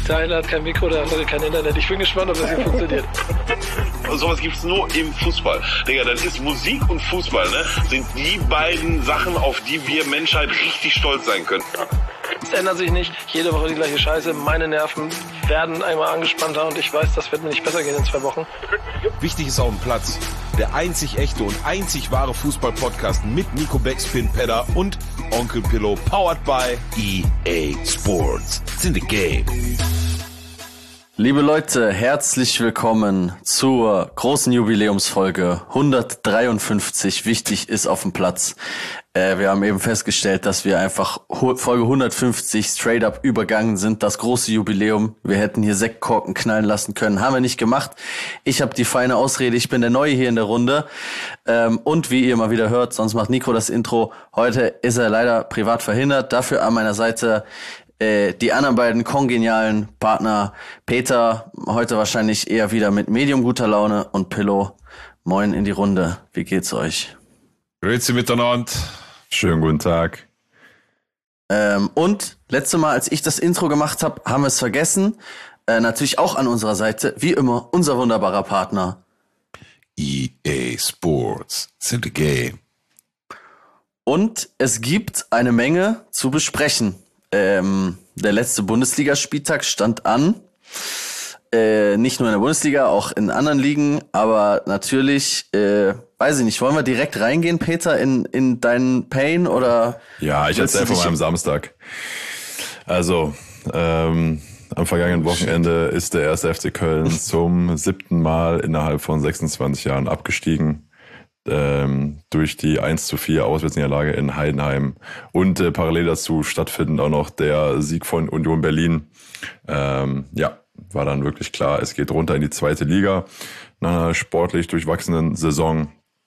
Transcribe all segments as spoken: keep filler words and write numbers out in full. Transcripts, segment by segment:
Der eine hat kein Mikro, der andere kein Internet. Ich bin gespannt, ob das hier funktioniert. Sowas gibt's nur im Fußball. Digga, das ist Musik und Fußball, ne? Sind die beiden Sachen, auf die wir Menschheit richtig stolz sein können. Es ändert sich nicht. Jede Woche die gleiche Scheiße. Meine Nerven werden einmal angespannter und ich weiß, das wird mir nicht besser gehen in zwei Wochen. Wichtig ist auf dem Platz. Der einzig echte und einzig wahre Fußball-Podcast mit Nico Backspin Pedder und Onkel Pillow, powered by E A Sports. It's in the game. Liebe Leute, herzlich willkommen zur großen Jubiläumsfolge hundertdreiundfünfzig. Wichtig ist auf dem Platz. Äh, wir haben eben festgestellt, dass wir einfach Folge hundertfünfzig straight up übergangen sind. Das große Jubiläum. Wir hätten hier Sektkorken knallen lassen können. Haben wir nicht gemacht. Ich habe die feine Ausrede. Ich bin der Neue hier in der Runde. Ähm, und wie ihr mal wieder hört, sonst macht Nico das Intro. Heute ist er leider privat verhindert. Dafür an meiner Seite die anderen beiden kongenialen Partner, Peter, heute wahrscheinlich eher wieder mit medium guter Laune, und Pillow, moin in die Runde. Wie geht's euch? Grüezi miteinander. Schönen guten Tag. Ähm, und letzte Mal, als ich das Intro gemacht habe, haben wir es vergessen. Äh, natürlich auch an unserer Seite, wie immer, unser wunderbarer Partner E A Sports. It's in the game. Und es gibt eine Menge zu besprechen. Ähm, der letzte Bundesligaspieltag stand an. Äh, nicht nur in der Bundesliga, auch in anderen Ligen. Aber natürlich, äh, weiß ich nicht, wollen wir direkt reingehen, Peter, in, in deinen Pain oder? Ja, ich erzähle von meinem Samstag. Also, ähm, am vergangenen Wochenende ist der erste F C Köln zum siebten Mal innerhalb von sechsundzwanzig Jahren abgestiegen. Ähm, durch die eins zu vier Auswärtsniederlage in Heidenheim und äh, parallel dazu stattfindend auch noch der Sieg von Union Berlin. Ähm, ja, war dann wirklich klar, es geht runter in die zweite Liga nach einer sportlich durchwachsenen Saison.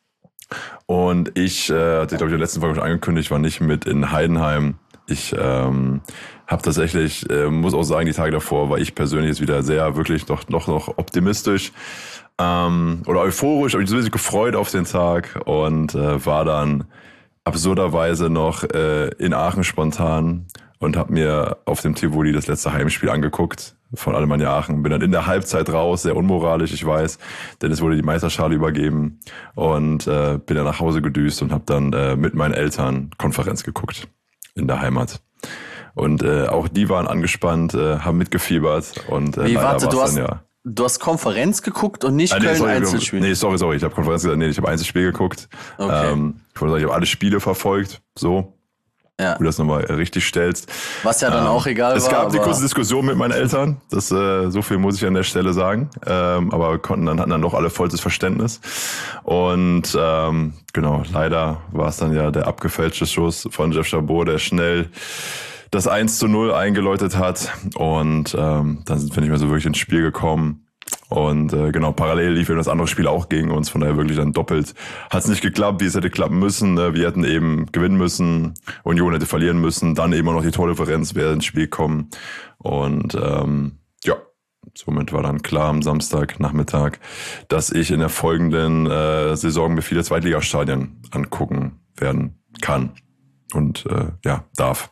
Und ich, äh, hatte ich glaube ich in der letzten Folge schon angekündigt, war nicht mit in Heidenheim. Ich ähm, habe tatsächlich, äh, muss auch sagen, die Tage davor war ich persönlich jetzt wieder sehr, wirklich noch noch noch optimistisch. Ähm, oder euphorisch, habe ich zumindest gefreut auf den Tag und äh, war dann absurderweise noch äh, in Aachen spontan und habe mir auf dem Tivoli das letzte Heimspiel angeguckt von Alemannia Aachen. Bin dann in der Halbzeit raus, sehr unmoralisch, ich weiß, denn es wurde die Meisterschale übergeben und äh, bin dann nach Hause gedüst und habe dann äh, mit meinen Eltern Konferenz geguckt in der Heimat. Und äh, auch die waren angespannt, äh, haben mitgefiebert und äh, Wie, leider warte, du war's hast, dann ja. Du hast Konferenz geguckt und nicht Ah, nee, Köln sorry, Einzelspiel? Nee, sorry, sorry, ich habe Konferenz gesagt, nee, ich habe Einzelspiel geguckt. Okay. Ähm, ich wollte sagen, ich habe alle Spiele verfolgt, so. Ja. Du das nochmal richtig stellst. Was ja dann ähm, auch egal es war. Es gab eine aber kurze Diskussion mit meinen Eltern, das äh, so viel muss ich an der Stelle sagen, ähm, aber konnten dann hatten dann doch alle vollstes Verständnis. Und ähm, genau, leider war es dann ja der abgefälschte Schuss von Jeff Chabot, der schnell das eins zu null eingeläutet hat. Und ähm, dann sind wir nicht mehr so wirklich ins Spiel gekommen. Und äh, genau, parallel lief eben das andere Spiel auch gegen uns, von daher wirklich dann doppelt. Hat es nicht geklappt, wie es hätte klappen müssen. Ne? Wir hätten eben gewinnen müssen, Union hätte verlieren müssen, dann eben auch noch die Tordifferenz wäre ins Spiel kommen. Und ähm, ja, somit war dann klar am Samstagnachmittag, dass ich in der folgenden äh, Saison mir viele Zweitligastadien angucken werden kann und äh, ja, darf.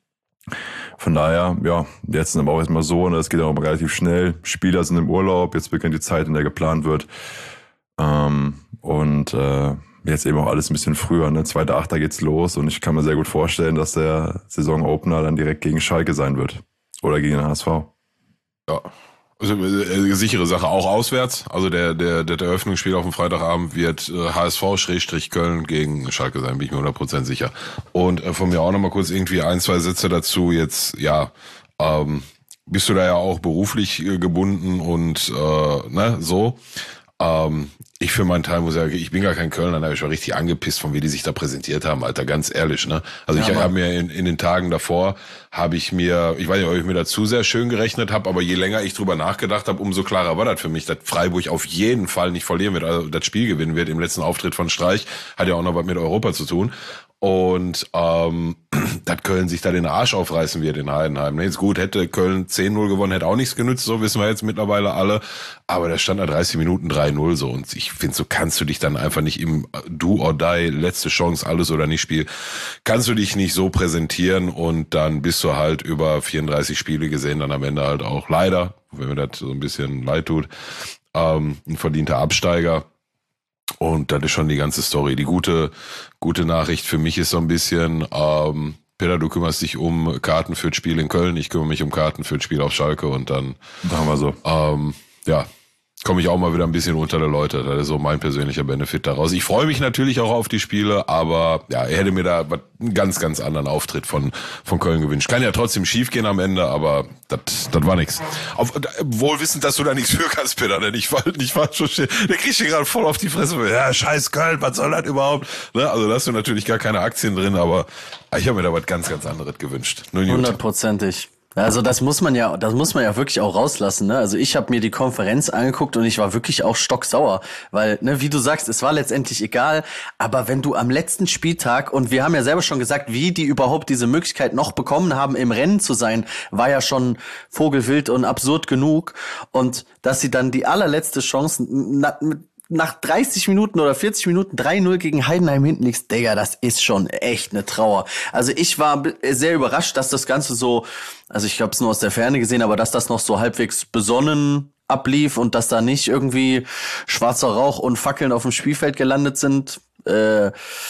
Von daher, ja, jetzt sind aber auch erstmal so, und das geht auch relativ schnell. Spieler sind im Urlaub, jetzt beginnt die Zeit, in der geplant wird. Ähm, und äh, jetzt eben auch alles ein bisschen früher, ne? zweiter Achter geht's los, und ich kann mir sehr gut vorstellen, dass der Saisonopener dann direkt gegen Schalke sein wird. Oder gegen den H S V. Ja, also äh, sichere Sache, auch auswärts. Also der der der Eröffnungsspiel auf dem Freitagabend wird äh, H S V-Köln gegen Schalke sein, bin ich mir hundert Prozent sicher. Und äh, von mir auch nochmal kurz irgendwie ein, zwei Sätze dazu. Jetzt, ja, ähm, bist du da ja auch beruflich äh, gebunden und äh, ne, so. Ähm, ich für meinen Teil muss sagen, ich bin gar kein Kölner, da ich war richtig angepisst, von wie die sich da präsentiert haben, Alter, ganz ehrlich, ne? Also ja, ich habe mir in, in den Tagen davor, habe ich mir, ich weiß nicht, ob ich mir das zu sehr schön gerechnet habe, aber je länger ich drüber nachgedacht habe, umso klarer war das für mich, dass Freiburg auf jeden Fall nicht verlieren wird, also das Spiel gewinnen wird im letzten Auftritt von Streich, hat ja auch noch was mit Europa zu tun. und ähm, dass Köln sich da den Arsch aufreißen wird in Heidenheim. Ne, jetzt gut, hätte Köln zehn null gewonnen, hätte auch nichts genützt, so wissen wir jetzt mittlerweile alle. Aber da stand nach dreißig Minuten drei null so. Und ich finde, so kannst du dich dann einfach nicht im Do or Die, letzte Chance, alles oder nicht Spiel, kannst du dich nicht so präsentieren und dann bist du halt über vierunddreißig Spiele gesehen, dann am Ende halt auch leider, wenn mir das so ein bisschen leid tut, ähm, ein verdienter Absteiger. Und das ist schon die ganze Story. Die gute, gute Nachricht für mich ist so ein bisschen, ähm, Peter, du kümmerst dich um Karten für das Spiel in Köln, ich kümmere mich um Karten für das Spiel auf Schalke und dann machen wir so. Ähm, ja, komme ich auch mal wieder ein bisschen unter der Leute. Das ist so mein persönlicher Benefit daraus. Ich freue mich natürlich auch auf die Spiele, aber ja, er hätte mir da einen ganz, ganz anderen Auftritt von von Köln gewünscht. Kann ja trotzdem schief gehen am Ende, aber das das war nix. Auf, wohl wissend, dass du da nichts für kannst, Peter, denn ich war nicht falsch verstehen. Der kriegt hier gerade voll auf die Fresse. Ja, scheiß Köln, was soll das überhaupt? Ne? Also da hast du natürlich gar keine Aktien drin, aber ich habe mir da was ganz, ganz anderes gewünscht. Hundertprozentig. Also das muss man ja, das muss man ja wirklich auch rauslassen, ne? Also ich habe mir die Konferenz angeguckt und ich war wirklich auch stocksauer, weil, ne, wie du sagst, es war letztendlich egal, aber wenn du am letzten Spieltag, und wir haben ja selber schon gesagt, wie die überhaupt diese Möglichkeit noch bekommen haben, im Rennen zu sein, war ja schon vogelwild und absurd genug, und dass sie dann die allerletzte Chance na, nach dreißig Minuten oder vierzig Minuten drei null gegen Heidenheim hinten liegst, Digga, das ist schon echt eine Trauer. Also ich war sehr überrascht, dass das Ganze so, also ich habe es nur aus der Ferne gesehen, aber dass das noch so halbwegs besonnen ablief und dass da nicht irgendwie schwarzer Rauch und Fackeln auf dem Spielfeld gelandet sind, äh,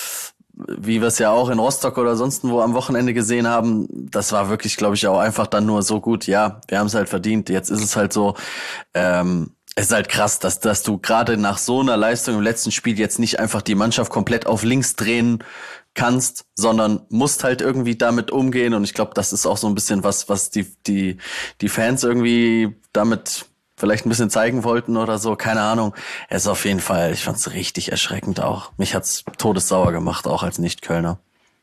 wie wir es ja auch in Rostock oder sonst wo am Wochenende gesehen haben. Das war wirklich, glaube ich, auch einfach dann nur so gut, ja, wir haben es halt verdient, jetzt ist es halt so, ähm, es ist halt krass, dass, dass du gerade nach so einer Leistung im letzten Spiel jetzt nicht einfach die Mannschaft komplett auf links drehen kannst, sondern musst halt irgendwie damit umgehen. Und ich glaube, das ist auch so ein bisschen was, was die, die, die Fans irgendwie damit vielleicht ein bisschen zeigen wollten oder so. Keine Ahnung. Es ist auf jeden Fall, ich fand's richtig erschreckend auch. Mich hat's todessauer gemacht, auch als Nicht-Kölner.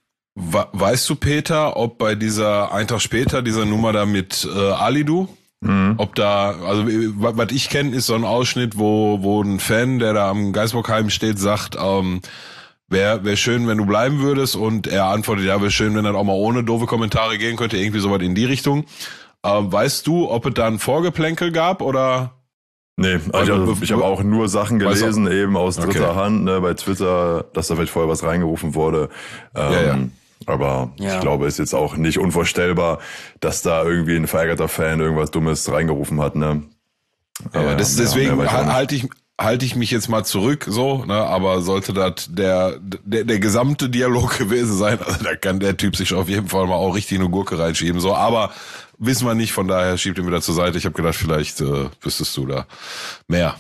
Weißt du, Peter, ob bei dieser, einen Tag später, dieser Nummer da mit äh, Alidu, Mhm. ob da, also was ich kenne, ist so ein Ausschnitt, wo wo ein Fan, der da am Geisbockheim steht, sagt, ähm, wäre wär schön, wenn du bleiben würdest, und er antwortet, ja, wäre schön, wenn das auch mal ohne doofe Kommentare gehen könnte, irgendwie sowas in die Richtung. Ähm, weißt du, ob es da ein Vorgeplänkel gab, oder? Nee, also ich habe auch nur Sachen gelesen, weißt du? Eben aus dritter Okay. Hand, ne, bei Twitter, dass da vielleicht vorher was reingerufen wurde. Ähm, Ja, ja. Aber Ja. ich glaube, es ist jetzt auch nicht unvorstellbar, dass da irgendwie ein verärgerter Fan irgendwas Dummes reingerufen hat, ne? Aber Ja, das, ja, deswegen ja, weiß ich auch nicht. halte ich halte ich mich jetzt mal zurück, so, ne, aber sollte das der, der, der gesamte Dialog gewesen sein, also da kann der Typ sich auf jeden Fall mal auch richtig eine Gurke reinschieben, so, aber wissen wir nicht, von daher schiebt ihn wieder zur Seite. Ich habe gedacht, vielleicht äh, wüsstest du da mehr.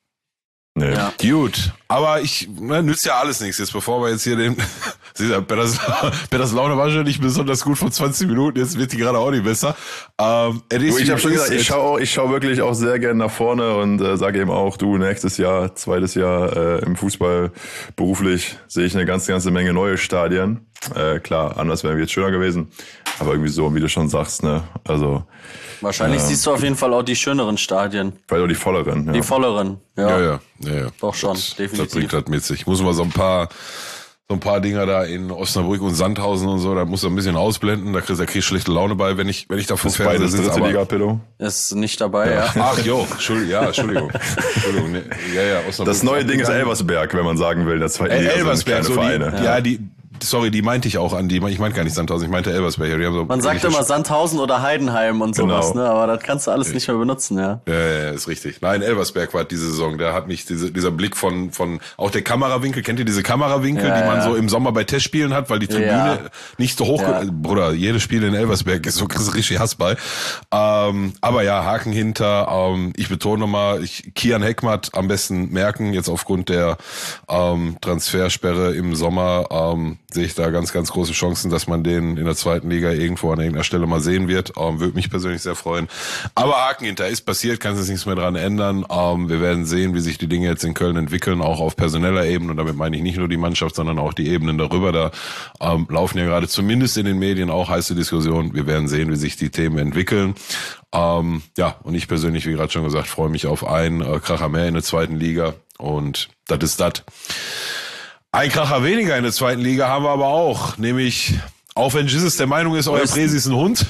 Nee. Ja. Gut, aber ich, ne, nützt ja alles nichts. Jetzt bevor wir jetzt hier den, siehst du, Petters, Petters Laune war schon nicht besonders gut vor zwanzig Minuten, jetzt wird die gerade auch nicht besser. Ähm, Du, ich habe schon gesagt, ich schaue ich schau wirklich auch sehr gerne nach vorne und äh, sage eben auch, du, nächstes Jahr, zweites Jahr äh, im Fußball beruflich sehe ich eine ganze, ganze Menge neue Stadien. Äh, klar, anders wäre jetzt schöner gewesen, aber irgendwie so, wie du schon sagst, ne, also Wahrscheinlich ähm, siehst du auf jeden Fall auch die schöneren Stadien, vielleicht auch die volleren. Ja. die volleren. Ja, Ja, ja, ja, ja. Doch schon, das, definitiv. Das bringt das mit sich. Ich muss mal so ein paar, so ein paar Dinger da in Osnabrück und Sandhausen und so, da muss er ein bisschen ausblenden, da kriegst du kriegst schlechte Laune bei, wenn ich, wenn ich da vom Das ist beides sitze, dritte aber- Liga, Pillow. Ist nicht dabei, ja. Ach jo, Entschuldigung, ja, Entschuldigung. Entschuldigung, nee, ja, ja, Osnabrück. Das neue Ding ist Elversberg, wenn man sagen will, in der zweiten El Liga sind Elversberg, kleine so die, Vereine. ja, die, sorry, die meinte ich auch an die, ich meinte gar nicht Sandhausen, ich meinte Elversberg. Die haben so Man sagt ähnliche immer Sandhausen oder Heidenheim und sowas, Genau. ne? Aber das kannst du alles nicht mehr benutzen, ja. Ja, ja, ja, ist richtig. Nein, Elversberg war diese Saison. Da hat mich diese, dieser Blick von, von, auch der Kamerawinkel, kennt ihr diese Kamerawinkel, Ja, die man ja. so im Sommer bei Testspielen hat, weil die Tribüne Ja. nicht so hoch, Ja. Bruder, jedes Spiel in Elversberg ist so richtig Hass bei. Ähm, aber ja, Haken hinter, ähm, ich betone nochmal, ich, Kian Heckmatt am besten merken, jetzt aufgrund der, ähm, Transfersperre im Sommer, ähm, sehe ich da ganz, ganz große Chancen, dass man den in der zweiten Liga irgendwo an irgendeiner Stelle mal sehen wird. Ähm, würde mich persönlich sehr freuen. Aber Haken hinter ist passiert, kann sich nichts mehr dran ändern. Ähm, wir werden sehen, wie sich die Dinge jetzt in Köln entwickeln, auch auf personeller Ebene. Und damit meine ich nicht nur die Mannschaft, sondern auch die Ebenen darüber. Da ähm, laufen ja gerade zumindest in den Medien auch heiße Diskussionen. Wir werden sehen, wie sich die Themen entwickeln. Ähm, ja, und ich persönlich, wie gerade schon gesagt, freue mich auf einen äh, Kracher mehr in der zweiten Liga. Und das ist das. Ein Kracher weniger in der zweiten Liga haben wir aber auch, nämlich, auch wenn Jesus der Meinung ist, euer Präsi ist ein Hund.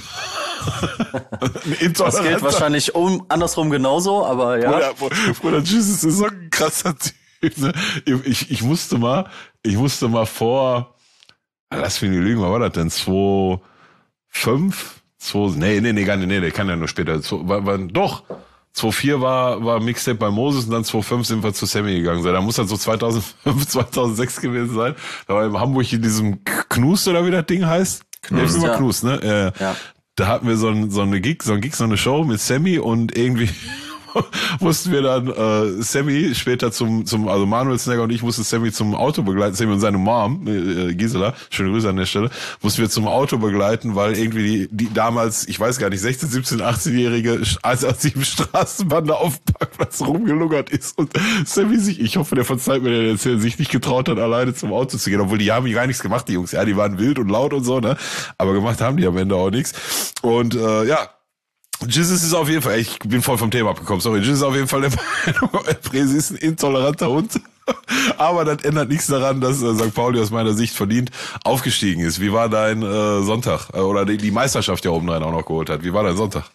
Das gilt wahrscheinlich um, andersrum genauso, aber ja. Bruder, Jesus ist so ein krasser Typ. Ne? Ich, ich musste mal, ich musste mal vor, lass mich nicht lügen, was war das denn? zwei fünf zwei nee, nee, nee, gar nicht, nee, der kann ja nur später. zwei, war, war, doch, zwei vier war, war Mixtape bei Moses und dann zwei fünf sind wir zu Sammy gegangen. So, da muss das so zweitausendfünf, zweitausendsechs gewesen sein. Da war in Hamburg in diesem Knust oder wie das Ding heißt. Knust, ja. Knust, ne? Äh, ja. Da hatten wir so, ein, so eine Gig, so ein Gig, so eine Show mit Sammy und irgendwie mussten wir dann äh, Sammy später zum, zum, also Manuel Snagger und ich mussten Sammy zum Auto begleiten, Sammy und seine Mom, äh, Gisela, schöne Grüße an der Stelle, mussten wir zum Auto begleiten, weil irgendwie die, die damals, ich weiß gar nicht, sechzehn, siebzehn, achtzehnjährige, als als sie im Straßenbahn da auf dem Parkplatz rumgelungert ist und Sammy sich, ich hoffe, der verzeiht mir, der erzählt, sich nicht getraut hat, alleine zum Auto zu gehen, obwohl die haben gar nichts gemacht, die Jungs, ja, die waren wild und laut und so, ne, aber gemacht haben die am Ende auch nichts und äh, ja, Jesus ist auf jeden Fall, ich bin voll vom Thema abgekommen, sorry, Jesus ist auf jeden Fall der Meinung, Präsi ist ein intoleranter Hund, aber das ändert nichts daran, dass äh, Sankt Pauli aus meiner Sicht verdient aufgestiegen ist. Wie war dein äh, Sonntag, äh, oder die, die Meisterschaft ja obendrein auch noch geholt hat, wie war dein Sonntag?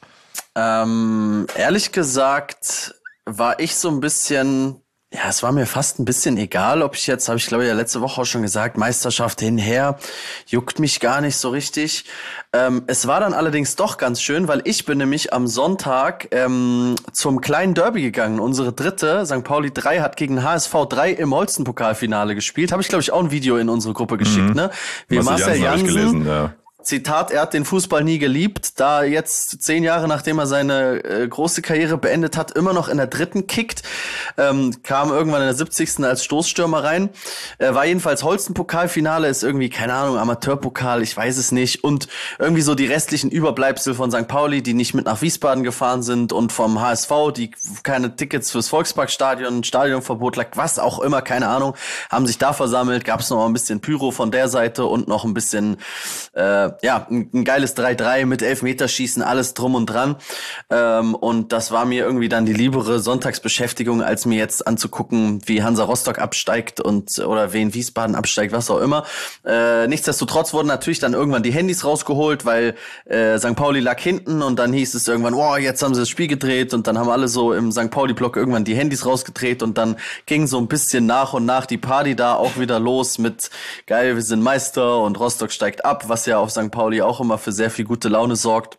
Ähm, ehrlich gesagt war ich so ein bisschen... Ja, es war mir fast ein bisschen egal, ob ich jetzt, habe ich glaube ich ja letzte Woche auch schon gesagt, Meisterschaft hinher, juckt mich gar nicht so richtig. Ähm, es war dann allerdings doch ganz schön, weil ich bin nämlich am Sonntag ähm, zum kleinen Derby gegangen. Unsere dritte, Sankt Pauli drei, hat gegen H S V drei im Holstenpokalfinale gespielt. Habe ich glaube ich auch ein Video in unsere Gruppe geschickt, mhm. ne? Wie Marcel Jansen, Jansen gelesen, ja. Zitat, er hat den Fußball nie geliebt, da jetzt zehn Jahre nachdem er seine äh, große Karriere beendet hat, immer noch in der dritten kickt, ähm, kam irgendwann in der siebzigsten als Stoßstürmer rein, äh, war jedenfalls Holstenpokalfinale, ist irgendwie, keine Ahnung, Amateurpokal, ich weiß es nicht, und irgendwie so die restlichen Überbleibsel von Sankt Pauli, die nicht mit nach Wiesbaden gefahren sind, und vom H S V, die keine Tickets fürs Volksparkstadion, Stadionverbot lag, was auch immer, keine Ahnung, haben sich da versammelt, gab es noch mal ein bisschen Pyro von der Seite und noch ein bisschen äh, ja, ein, ein geiles drei drei mit Elfmeterschießen, alles drum und dran. Ähm, und das war mir irgendwie dann die liebere Sonntagsbeschäftigung, als mir jetzt anzugucken, wie Hansa Rostock absteigt und oder wen Wiesbaden absteigt, was auch immer. Äh, nichtsdestotrotz wurden natürlich dann irgendwann die Handys rausgeholt, weil äh, Sankt Pauli lag hinten und dann hieß es irgendwann, wow, jetzt haben sie das Spiel gedreht, und dann haben alle so im Sankt Pauli-Block irgendwann die Handys rausgedreht und dann ging so ein bisschen nach und nach die Party da auch wieder los mit geil, wir sind Meister und Rostock steigt ab, was ja auf Sankt Pauli auch immer für sehr viel gute Laune sorgt.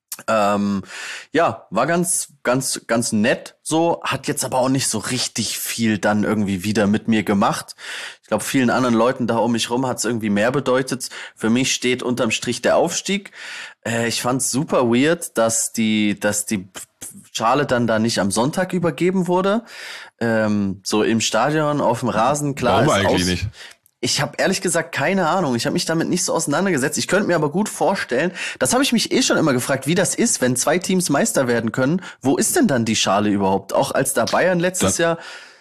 Ähm, ja, war ganz, ganz, ganz nett so, hat jetzt aber auch nicht so richtig viel dann irgendwie wieder mit mir gemacht. Ich glaube, vielen anderen Leuten da um mich rum hat es irgendwie mehr bedeutet. Für mich steht unterm Strich der Aufstieg. Äh, ich fand's super weird, dass die, dass die Schale dann da nicht am Sonntag übergeben wurde. Ähm, so im Stadion, auf dem Rasen, klar. Warum ist eigentlich aus- nicht? Ich habe ehrlich gesagt keine Ahnung. Ich habe mich damit nicht so auseinandergesetzt. Ich könnte mir aber gut vorstellen, das habe ich mich eh schon immer gefragt, wie das ist, wenn zwei Teams Meister werden können. Wo ist denn dann die Schale überhaupt? Auch als da Bayern letztes dann, Jahr,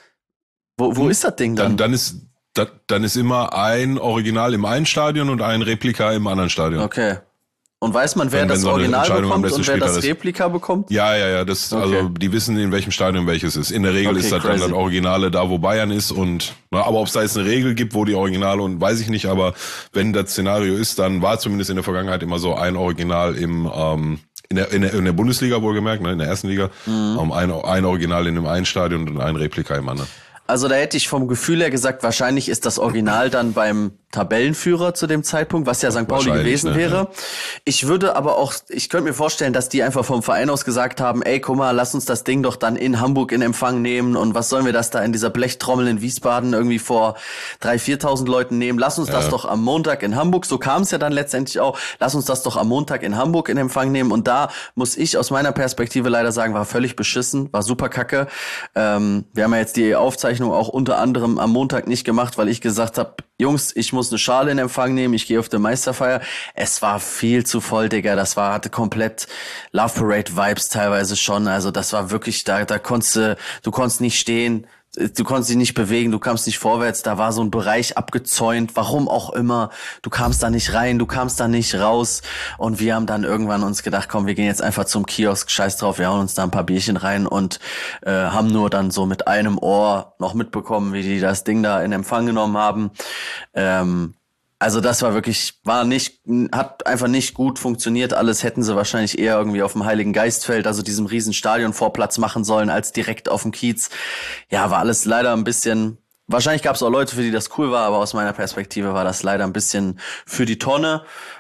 wo, wo ist das Ding dann? Dann, dann ist dann, dann ist immer ein Original im einen Stadion und ein Replika im anderen Stadion. Okay. Und weiß man, wer Wenn- wenn das so eine Original Entscheidung am bekommt letzten und wer das Spieltag ist. Replika bekommt? Ja, ja, ja, das, Okay. also, die wissen, in welchem Stadion welches ist. In der Regel Okay, ist das dann crazy. das Originale da, wo Bayern ist, und, na, aber ob es da jetzt eine Regel gibt, wo die Originale, und weiß ich nicht, aber wenn das Szenario ist, dann war zumindest in der Vergangenheit immer so ein Original im, ähm, in der, in der, in der Bundesliga wohlgemerkt, ne, in der ersten Liga, Mhm. ähm, ein, ein Original in dem einen Stadion und ein Replika im anderen. Also da hätte ich vom Gefühl her gesagt, wahrscheinlich ist das Original dann beim Tabellenführer zu dem Zeitpunkt, was ja Sankt Pauli Wahrscheinlich, gewesen ne, wäre. ja. Ich würde aber auch, ich könnte mir vorstellen, dass die einfach vom Verein aus gesagt haben, ey, guck mal, lass uns das Ding doch dann in Hamburg in Empfang nehmen, und was sollen wir das da in dieser Blechtrommel in Wiesbaden irgendwie vor dreitausend, viertausend Leuten nehmen? Lass uns das Ja. doch am Montag in Hamburg, so kam es ja dann letztendlich auch, lass uns das doch am Montag in Hamburg in Empfang nehmen, und da muss ich aus meiner Perspektive leider sagen, war völlig beschissen, war super kacke. Ähm, wir haben ja jetzt die Aufzeichnung auch unter anderem am Montag nicht gemacht, weil ich gesagt habe, Jungs, ich muss eine Schale in Empfang nehmen, ich gehe auf die Meisterfeier. Es war viel zu voll, Digga, das war, hatte komplett Love Parade Vibes teilweise schon, also das war wirklich, da, da konntest du, du konntest nicht stehen. du konntest dich nicht bewegen, du kamst nicht vorwärts, da war so ein Bereich abgezäunt, warum auch immer, du kamst da nicht rein, du kamst da nicht raus und wir haben dann irgendwann uns gedacht, komm, wir gehen jetzt einfach zum Kiosk, scheiß drauf, wir hauen uns da ein paar Bierchen rein und äh, haben nur dann so mit einem Ohr noch mitbekommen, wie die das Ding da in Empfang genommen haben. Ähm, Also das war wirklich, war nicht, hat einfach nicht gut funktioniert. Alles hätten sie wahrscheinlich eher irgendwie auf dem Heiligen Geistfeld, also diesem riesen Stadionvorplatz machen sollen, als direkt auf dem Kiez. Ja, war alles leider ein bisschen, wahrscheinlich gab es auch Leute, für die das cool war, aber aus meiner Perspektive war das leider ein bisschen für die Tonne.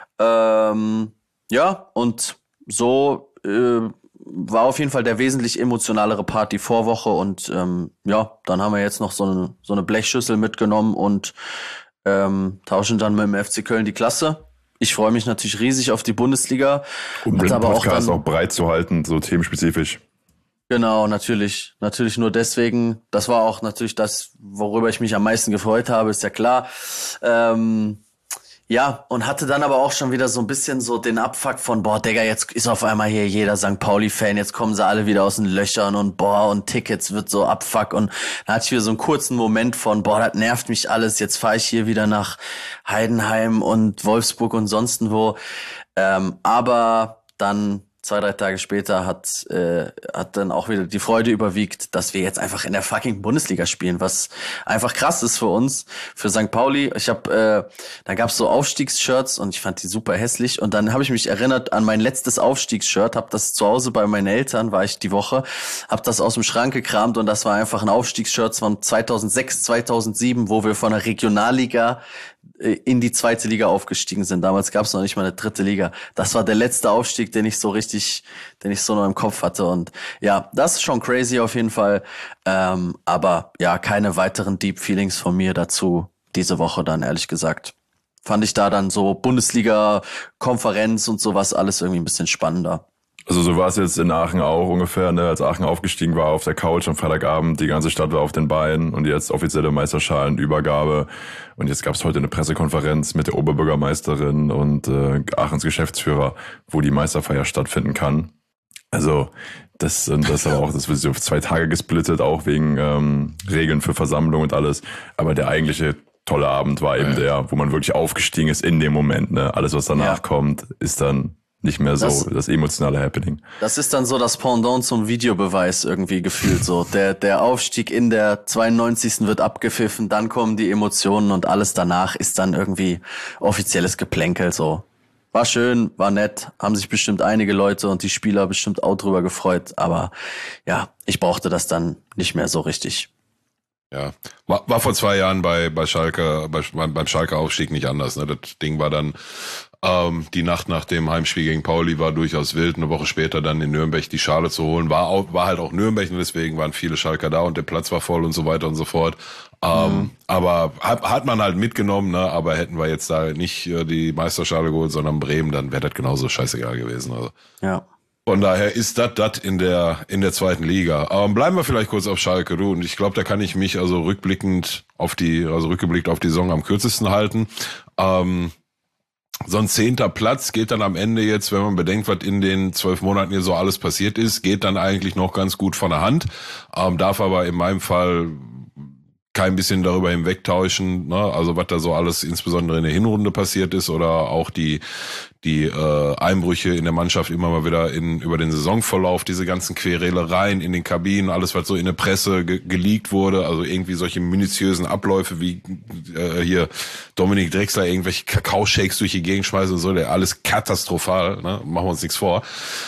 Ähm, ja, und so äh, war auf jeden Fall der wesentlich emotionalere Part die Vorwoche und ähm, ja, dann haben wir jetzt noch so eine, so eine Blechschüssel mitgenommen und Ähm, tauschen dann mit dem F C Köln die Klasse. Ich freue mich natürlich riesig auf die Bundesliga. Um den Podcast auch, auch breit zu halten, so themenspezifisch. Genau, natürlich. Natürlich nur deswegen. Das war auch natürlich das, worüber ich mich am meisten gefreut habe, ist ja klar. Ähm, ja, und hatte dann aber auch schon wieder so ein bisschen so den Abfuck von, boah, Digga, jetzt ist auf einmal hier jeder Sankt Pauli-Fan, jetzt kommen sie alle wieder aus den Löchern und boah, und Tickets wird so Abfuck. Und dann hatte ich wieder so einen kurzen Moment von, boah, das nervt mich alles, jetzt fahre ich hier wieder nach Heidenheim und Wolfsburg und sonst wo. Ähm, aber dann zwei, drei Tage später hat äh, hat dann auch wieder die Freude überwiegt, dass wir jetzt einfach in der fucking Bundesliga spielen, was einfach krass ist für uns, für Sankt Pauli. Ich habe, äh, da gab's so Aufstiegsshirts und ich fand die super hässlich und dann habe ich mich erinnert an mein letztes Aufstiegsshirt, habe das zu Hause bei meinen Eltern, war ich die Woche, habe das aus dem Schrank gekramt und das war einfach ein Aufstiegsshirt von zweitausendsechs, zweitausendsieben, wo wir von der Regionalliga in die zweite Liga aufgestiegen sind. Damals gab es noch nicht mal eine dritte Liga. Das war der letzte Aufstieg, den ich so richtig, den ich so noch im Kopf hatte. Und ja, das ist schon crazy auf jeden Fall. Ähm, aber ja, keine weiteren Deep Feelings von mir dazu diese Woche dann, ehrlich gesagt. Fand ich da dann so Bundesliga-Konferenz und sowas alles irgendwie ein bisschen spannender. Also so war es jetzt in Aachen auch ungefähr, ne? Als Aachen aufgestiegen war auf der Couch am Freitagabend, die ganze Stadt war auf den Beinen und jetzt offizielle Meisterschalenübergabe und jetzt gab es heute eine Pressekonferenz mit der Oberbürgermeisterin und äh, Aachens Geschäftsführer, wo die Meisterfeier stattfinden kann. Also das, das aber auch, das wird auf zwei Tage gesplittet, auch wegen ähm, Regeln für Versammlung und alles. Aber der eigentliche tolle Abend war eben ja. der, wo man wirklich aufgestiegen ist in dem Moment. Ne? Alles, was danach ja. kommt, ist dann nicht mehr so das, das emotionale Happening. Das ist dann so das Pendant zum Videobeweis irgendwie gefühlt so. Der, der Aufstieg in der zweiundneunzigsten wird abgepfiffen, dann kommen die Emotionen und alles danach ist dann irgendwie offizielles Geplänkel so. War schön, war nett, haben sich bestimmt einige Leute und die Spieler bestimmt auch drüber gefreut, aber ja, ich brauchte das dann nicht mehr so richtig. Ja, war, war vor zwei Jahren bei, bei Schalke, bei, beim Schalke-Aufstieg nicht anders. Ne? Das Ding war dann, ähm, die Nacht nach dem Heimspiel gegen Pauli war durchaus wild. Eine Woche später dann in Nürnberg die Schale zu holen. War auch, war halt auch Nürnberg und deswegen waren viele Schalker da und der Platz war voll und so weiter und so fort. Ähm, mhm. Aber hat, hat man halt mitgenommen, ne? Aber hätten wir jetzt da nicht äh, die Meisterschale geholt, sondern Bremen, dann wäre das genauso scheißegal gewesen. Also. Ja. Von daher ist das das in der in der zweiten Liga. Ähm, bleiben wir vielleicht kurz auf Schalke, du. Und ich glaube, da kann ich mich also rückblickend auf die, also rückgeblickt auf die Saison am kürzesten halten. Ähm, so ein zehnter Platz geht dann am Ende jetzt, wenn man bedenkt, was in den zwölf Monaten hier so alles passiert ist, geht dann eigentlich noch ganz gut von der Hand. Ähm, darf aber in meinem Fall kein bisschen darüber hinwegtauschen, ne? Also was da so alles insbesondere in der Hinrunde passiert ist oder auch die die äh, Einbrüche in der Mannschaft immer mal wieder in über den Saisonverlauf, diese ganzen Querelereien in den Kabinen, alles was so in der Presse ge- geleakt wurde, also irgendwie solche minutiösen Abläufe wie äh, hier Dominik Drexler irgendwelche Kakaoshakes durch die Gegend schmeißen und so, der alles katastrophal, ne? Machen wir uns nichts vor.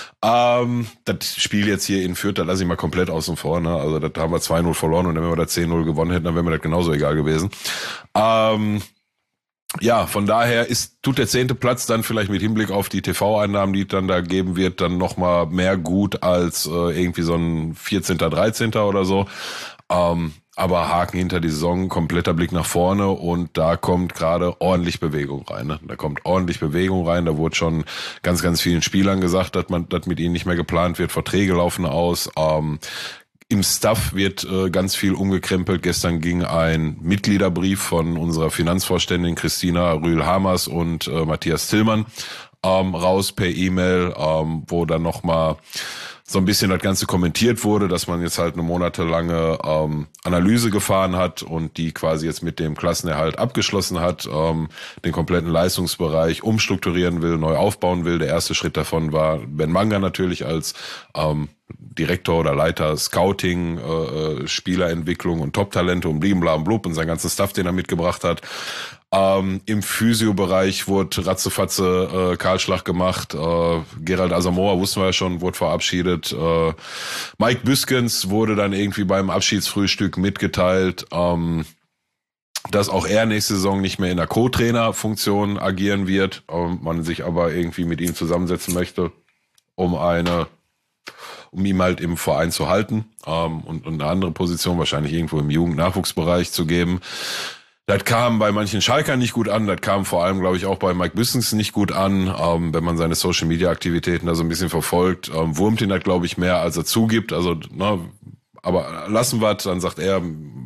Ähm, das Spiel jetzt hier in Fürth, da lasse ich mal komplett außen vor, ne? Also das haben wir zwei null verloren und wenn wir da zehn null gewonnen hätten, dann wäre mir das genauso egal gewesen. Ähm, ja, von daher ist tut der zehnte Platz dann vielleicht mit Hinblick auf die T V-Einnahmen, die es dann da geben wird, dann nochmal mehr gut als äh, irgendwie so ein vierzehnter, dreizehnter oder so. Ähm, aber Haken hinter die Saison, kompletter Blick nach vorne und da kommt gerade ordentlich Bewegung rein. Ne? Da kommt ordentlich Bewegung rein. Da wurde schon ganz, ganz vielen Spielern gesagt, dass man, dass mit ihnen nicht mehr geplant wird. Verträge laufen aus. Ähm, Im Staff wird äh, ganz viel umgekrempelt. Gestern ging ein Mitgliederbrief von unserer Finanzvorständin Christina Rühl-Hamers und äh, Matthias Tillmann ähm, raus per E-Mail, ähm, wo dann nochmal so ein bisschen das Ganze kommentiert wurde, dass man jetzt halt eine monatelange ähm, Analyse gefahren hat und die quasi jetzt mit dem Klassenerhalt abgeschlossen hat, ähm, den kompletten Leistungsbereich umstrukturieren will, neu aufbauen will. Der erste Schritt davon war Ben Manga natürlich als ähm, Direktor oder Leiter Scouting, äh, Spielerentwicklung und Top-Talente und bliblablub und seinen ganzen Stuff, den er mitgebracht hat. Ähm, Im Physio-Bereich wurde ratzefatze äh, Kahlschlag gemacht. Äh, Gerald Asamoah wussten wir ja schon, wurde verabschiedet. Äh, Mike Büskens wurde dann irgendwie beim Abschiedsfrühstück mitgeteilt, ähm, dass auch er nächste Saison nicht mehr in der Co-Trainer-Funktion agieren wird. Ähm, man sich aber irgendwie mit ihm zusammensetzen möchte, um eine um ihm halt im Verein zu halten ähm, und, und eine andere Position wahrscheinlich irgendwo im Jugend-Nachwuchsbereich zu geben. Das kam bei manchen Schalkern nicht gut an, das kam vor allem, glaube ich, auch bei Mike Büskens nicht gut an, ähm, wenn man seine Social-Media-Aktivitäten da so ein bisschen verfolgt. Ähm, wurmt ihn das, glaube ich, mehr, als er zugibt, also, ne, aber lassen wir es, dann sagt er,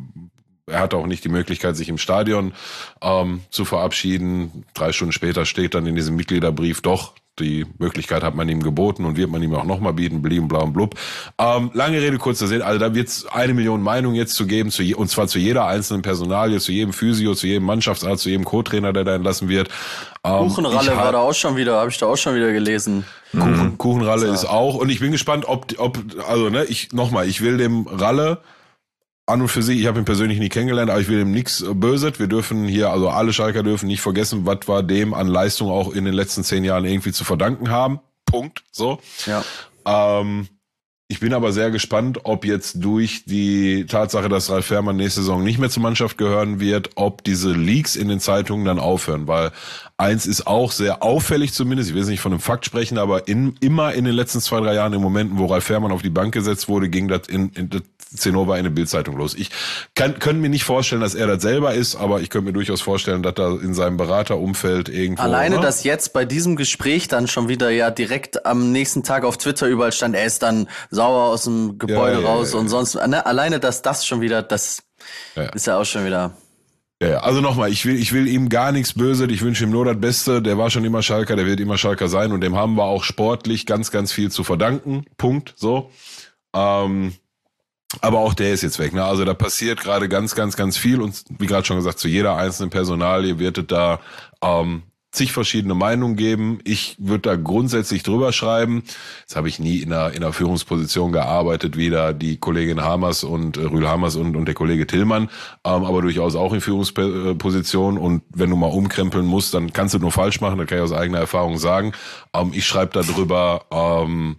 er hat auch nicht die Möglichkeit, sich im Stadion ähm, zu verabschieden. Drei Stunden später steht dann in diesem Mitgliederbrief doch, die Möglichkeit hat man ihm geboten und wird man ihm auch nochmal bieten, blieben, blau und blub. Ähm, lange Rede, kurzer Sinn, also da wird es eine Million Meinungen jetzt zu geben, zu je, und zwar zu jeder einzelnen Personalie, zu jedem Physio, zu jedem Mannschaftsarzt, zu jedem Co-Trainer, der da entlassen wird. Ähm, Kuchenralle war da auch schon wieder, habe ich da auch schon wieder gelesen. Kuchen, mhm. Kuchenralle ja. ist auch, und ich bin gespannt, ob, ob also ne, ich nochmal, ich will dem Ralle an und für sich, ich habe ihn persönlich nie kennengelernt, aber ich will ihm nichts Böses. Wir dürfen hier, also alle Schalker dürfen nicht vergessen, was wir dem an Leistung auch in den letzten zehn Jahren irgendwie zu verdanken haben. Punkt. So. Ja. Ähm, ich bin aber sehr gespannt, ob jetzt durch die Tatsache, dass Ralf Fährmann nächste Saison nicht mehr zur Mannschaft gehören wird, ob diese Leaks in den Zeitungen dann aufhören, weil eins ist auch sehr auffällig zumindest, ich will jetzt nicht von einem Fakt sprechen, aber in, immer in den letzten zwei, drei Jahren, in Momenten, wo Ralf Fährmann auf die Bank gesetzt wurde, ging das in, in das Zinnober in der Bildzeitung los. Ich kann, könnte mir nicht vorstellen, dass er das selber ist, aber ich könnte mir durchaus vorstellen, dass da in seinem Beraterumfeld irgendwo... Alleine, ne? dass jetzt bei diesem Gespräch dann schon wieder ja direkt am nächsten Tag auf Twitter überall stand, er ist dann sauer aus dem Gebäude ja, ja, raus ja, ja, und sonst... Ne? Alleine, dass das schon wieder, das ja, ja. ist ja auch schon wieder... Ja, also nochmal, ich will, ich will ihm gar nichts Böses, ich wünsche ihm nur das Beste, der war schon immer Schalker, der wird immer Schalker sein und dem haben wir auch sportlich ganz, ganz viel zu verdanken, Punkt, so. Ähm, aber auch der ist jetzt weg, ne, also da passiert gerade ganz, ganz, ganz viel und wie gerade schon gesagt, zu jeder einzelnen Personalie wird es da ähm, zig verschiedene Meinungen geben. Ich würde da grundsätzlich drüber schreiben. Jetzt habe ich nie in einer, in einer Führungsposition gearbeitet, wie da die Kollegin Hamers und äh, Rühl Hamers und, und der Kollege Tillmann, ähm, aber durchaus auch in Führungsposition. Und wenn du mal umkrempeln musst, dann kannst du nur falsch machen. Das kann ich aus eigener Erfahrung sagen. Ähm, ich schreibe da drüber, ähm,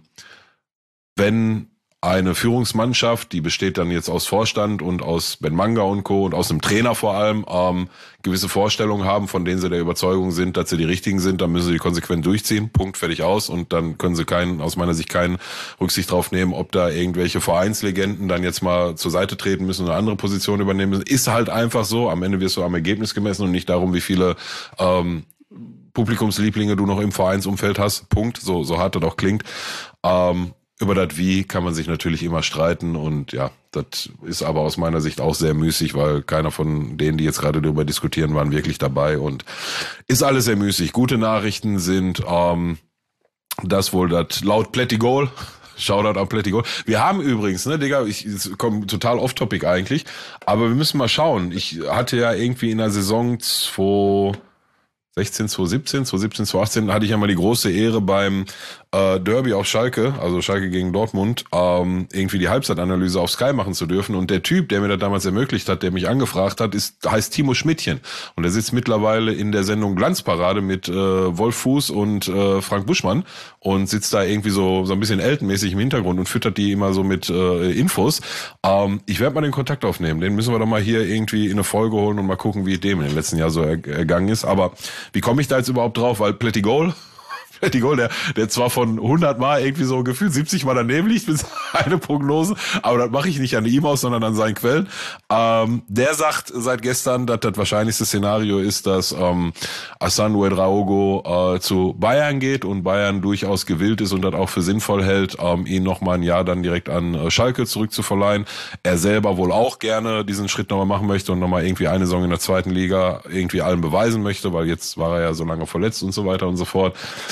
wenn eine Führungsmannschaft, die besteht dann jetzt aus Vorstand und aus Ben Manga und Co. und aus einem Trainer vor allem, ähm, gewisse Vorstellungen haben, von denen sie der Überzeugung sind, dass sie die richtigen sind, dann müssen sie die konsequent durchziehen, Punkt, fertig, aus. Und dann können sie keinen, aus meiner Sicht keinen Rücksicht drauf nehmen, ob da irgendwelche Vereinslegenden dann jetzt mal zur Seite treten müssen und eine andere Position übernehmen müssen. Ist halt einfach so, am Ende wirst du am Ergebnis gemessen und nicht darum, wie viele ähm, Publikumslieblinge du noch im Vereinsumfeld hast, Punkt, so, so hart das auch klingt. Ähm, Über das Wie kann man sich natürlich immer streiten und ja, das ist aber aus meiner Sicht auch sehr müßig, weil keiner von denen, die jetzt gerade darüber diskutieren, waren wirklich dabei und ist alles sehr müßig. Gute Nachrichten sind, ähm, das wohl das laut Plättigol, Shoutout an Plättigol. Wir haben übrigens, ne, Digga, ich komme total off-topic eigentlich, aber wir müssen mal schauen. Ich hatte ja irgendwie in der Saison zwanzig sechzehn, zwanzig siebzehn, zwanzig siebzehn, zwanzig achtzehn hatte ich ja mal die große Ehre beim äh, Derby auf Schalke, also Schalke gegen Dortmund, ähm, irgendwie die Halbzeitanalyse auf Sky machen zu dürfen. Und der Typ, der mir das damals ermöglicht hat, der mich angefragt hat, ist heißt Timo Schmidtchen. Und er sitzt mittlerweile in der Sendung Glanzparade mit äh, Wolf Fuß und äh, Frank Buschmann und sitzt da irgendwie so so ein bisschen Eltenmäßig im Hintergrund und füttert die immer so mit äh, Infos. Ähm, ich werde mal den Kontakt aufnehmen. Den müssen wir doch mal hier irgendwie in eine Folge holen und mal gucken, wie dem in den letzten Jahren so er, ergangen ist. Aber wie komme ich da jetzt überhaupt drauf? Weil Plättigol, Plättigol, der, der zwar von hundert Mal irgendwie so gefühlt siebzig Mal daneben liegt mit seiner Prognose, aber das mache ich nicht an ihm aus, sondern an seinen Quellen. Ähm, der sagt seit gestern, dass das wahrscheinlichste Szenario ist, dass ähm, Hassan Ouedraogo äh, zu Bayern geht und Bayern durchaus gewillt ist und das auch für sinnvoll hält, ähm, ihn nochmal ein Jahr dann direkt an äh, Schalke zurückzuverleihen. Er selber wohl auch gerne diesen Schritt nochmal machen möchte und nochmal irgendwie eine Saison in der zweiten Liga irgendwie allen beweisen möchte, weil jetzt war er ja so lange verletzt und so weiter und so fort.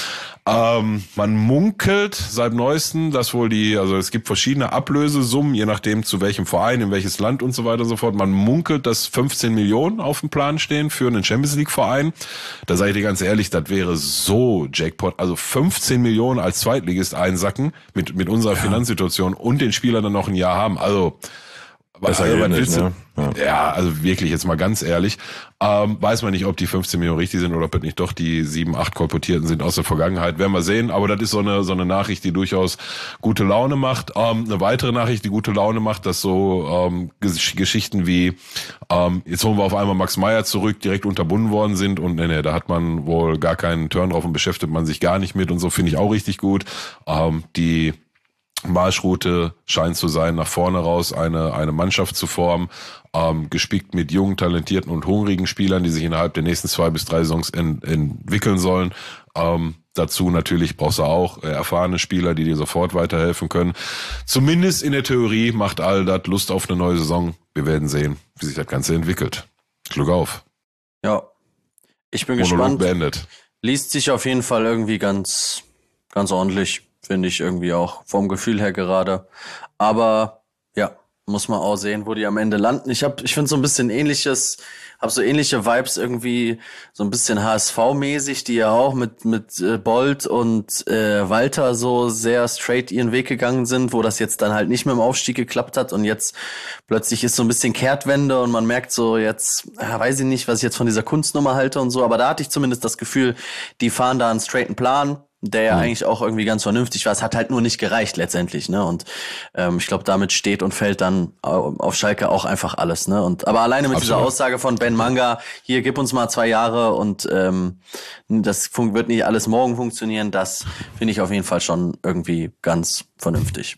Ähm, man munkelt seit neuestem, dass wohl die, also es gibt verschiedene Ablösesummen, je nachdem zu welchem Verein, in welches Land und so weiter und so fort. Man munkelt, dass fünfzehn Millionen auf dem Plan stehen für einen Champions League Verein. Da sage ich dir ganz ehrlich, das wäre so Jackpot. Also fünfzehn Millionen als Zweitligist einsacken mit, mit unserer ja. Finanzsituation und den Spieler dann noch ein Jahr haben. Also, Besser also, geht was nicht, willst du? ne? Ja. ja, also wirklich jetzt mal ganz ehrlich, ähm, weiß man nicht, ob die fünfzehn Millionen richtig sind oder ob das nicht doch die sieben, acht kolportierten sind aus der Vergangenheit. Werden wir sehen, aber das ist so eine so eine Nachricht, die durchaus gute Laune macht. Ähm, eine weitere Nachricht, die gute Laune macht, dass so ähm, Gesch- Geschichten wie ähm, jetzt holen wir auf einmal Max Meyer zurück, direkt unterbunden worden sind und nee, nee, da hat man wohl gar keinen Turn drauf und beschäftigt man sich gar nicht mit und so, finde ich auch richtig gut. Ähm, die Marschroute scheint zu sein, nach vorne raus eine eine Mannschaft zu formen, ähm, gespickt mit jungen, talentierten und hungrigen Spielern, die sich innerhalb der nächsten zwei bis drei Saisons ent- entwickeln sollen. Ähm, dazu natürlich brauchst du auch äh, erfahrene Spieler, die dir sofort weiterhelfen können. Zumindest in der Theorie macht all das Lust auf eine neue Saison. Wir werden sehen, wie sich das Ganze entwickelt. Glück auf. Ja, ich bin Monolog gespannt. beendet. Liest sich auf jeden Fall irgendwie ganz, ganz ordentlich. Finde ich irgendwie auch vom Gefühl her gerade. Aber ja, muss man auch sehen, wo die am Ende landen. Ich hab, ich finde so ein bisschen ähnliches, habe so ähnliche Vibes irgendwie, so ein bisschen H S V-mäßig, die ja auch mit mit äh, Bolt und äh, Walter so sehr straight ihren Weg gegangen sind, wo das jetzt dann halt nicht mehr im Aufstieg geklappt hat und jetzt plötzlich ist so ein bisschen Kehrtwende und man merkt so jetzt, ja, weiß ich nicht, was ich jetzt von dieser Kunstnummer halte und so, aber da hatte ich zumindest das Gefühl, die fahren da einen straighten Plan, der ja mhm. eigentlich auch irgendwie ganz vernünftig war. Es hat halt nur nicht gereicht letztendlich, ne? Und ähm, ich glaube, damit steht und fällt dann auf Schalke auch einfach alles, ne? Und aber alleine mit Absolut. dieser Aussage von Ben Manga, hier gib uns mal zwei Jahre und ähm, das fun- wird nicht alles morgen funktionieren, das finde ich auf jeden Fall schon irgendwie ganz vernünftig.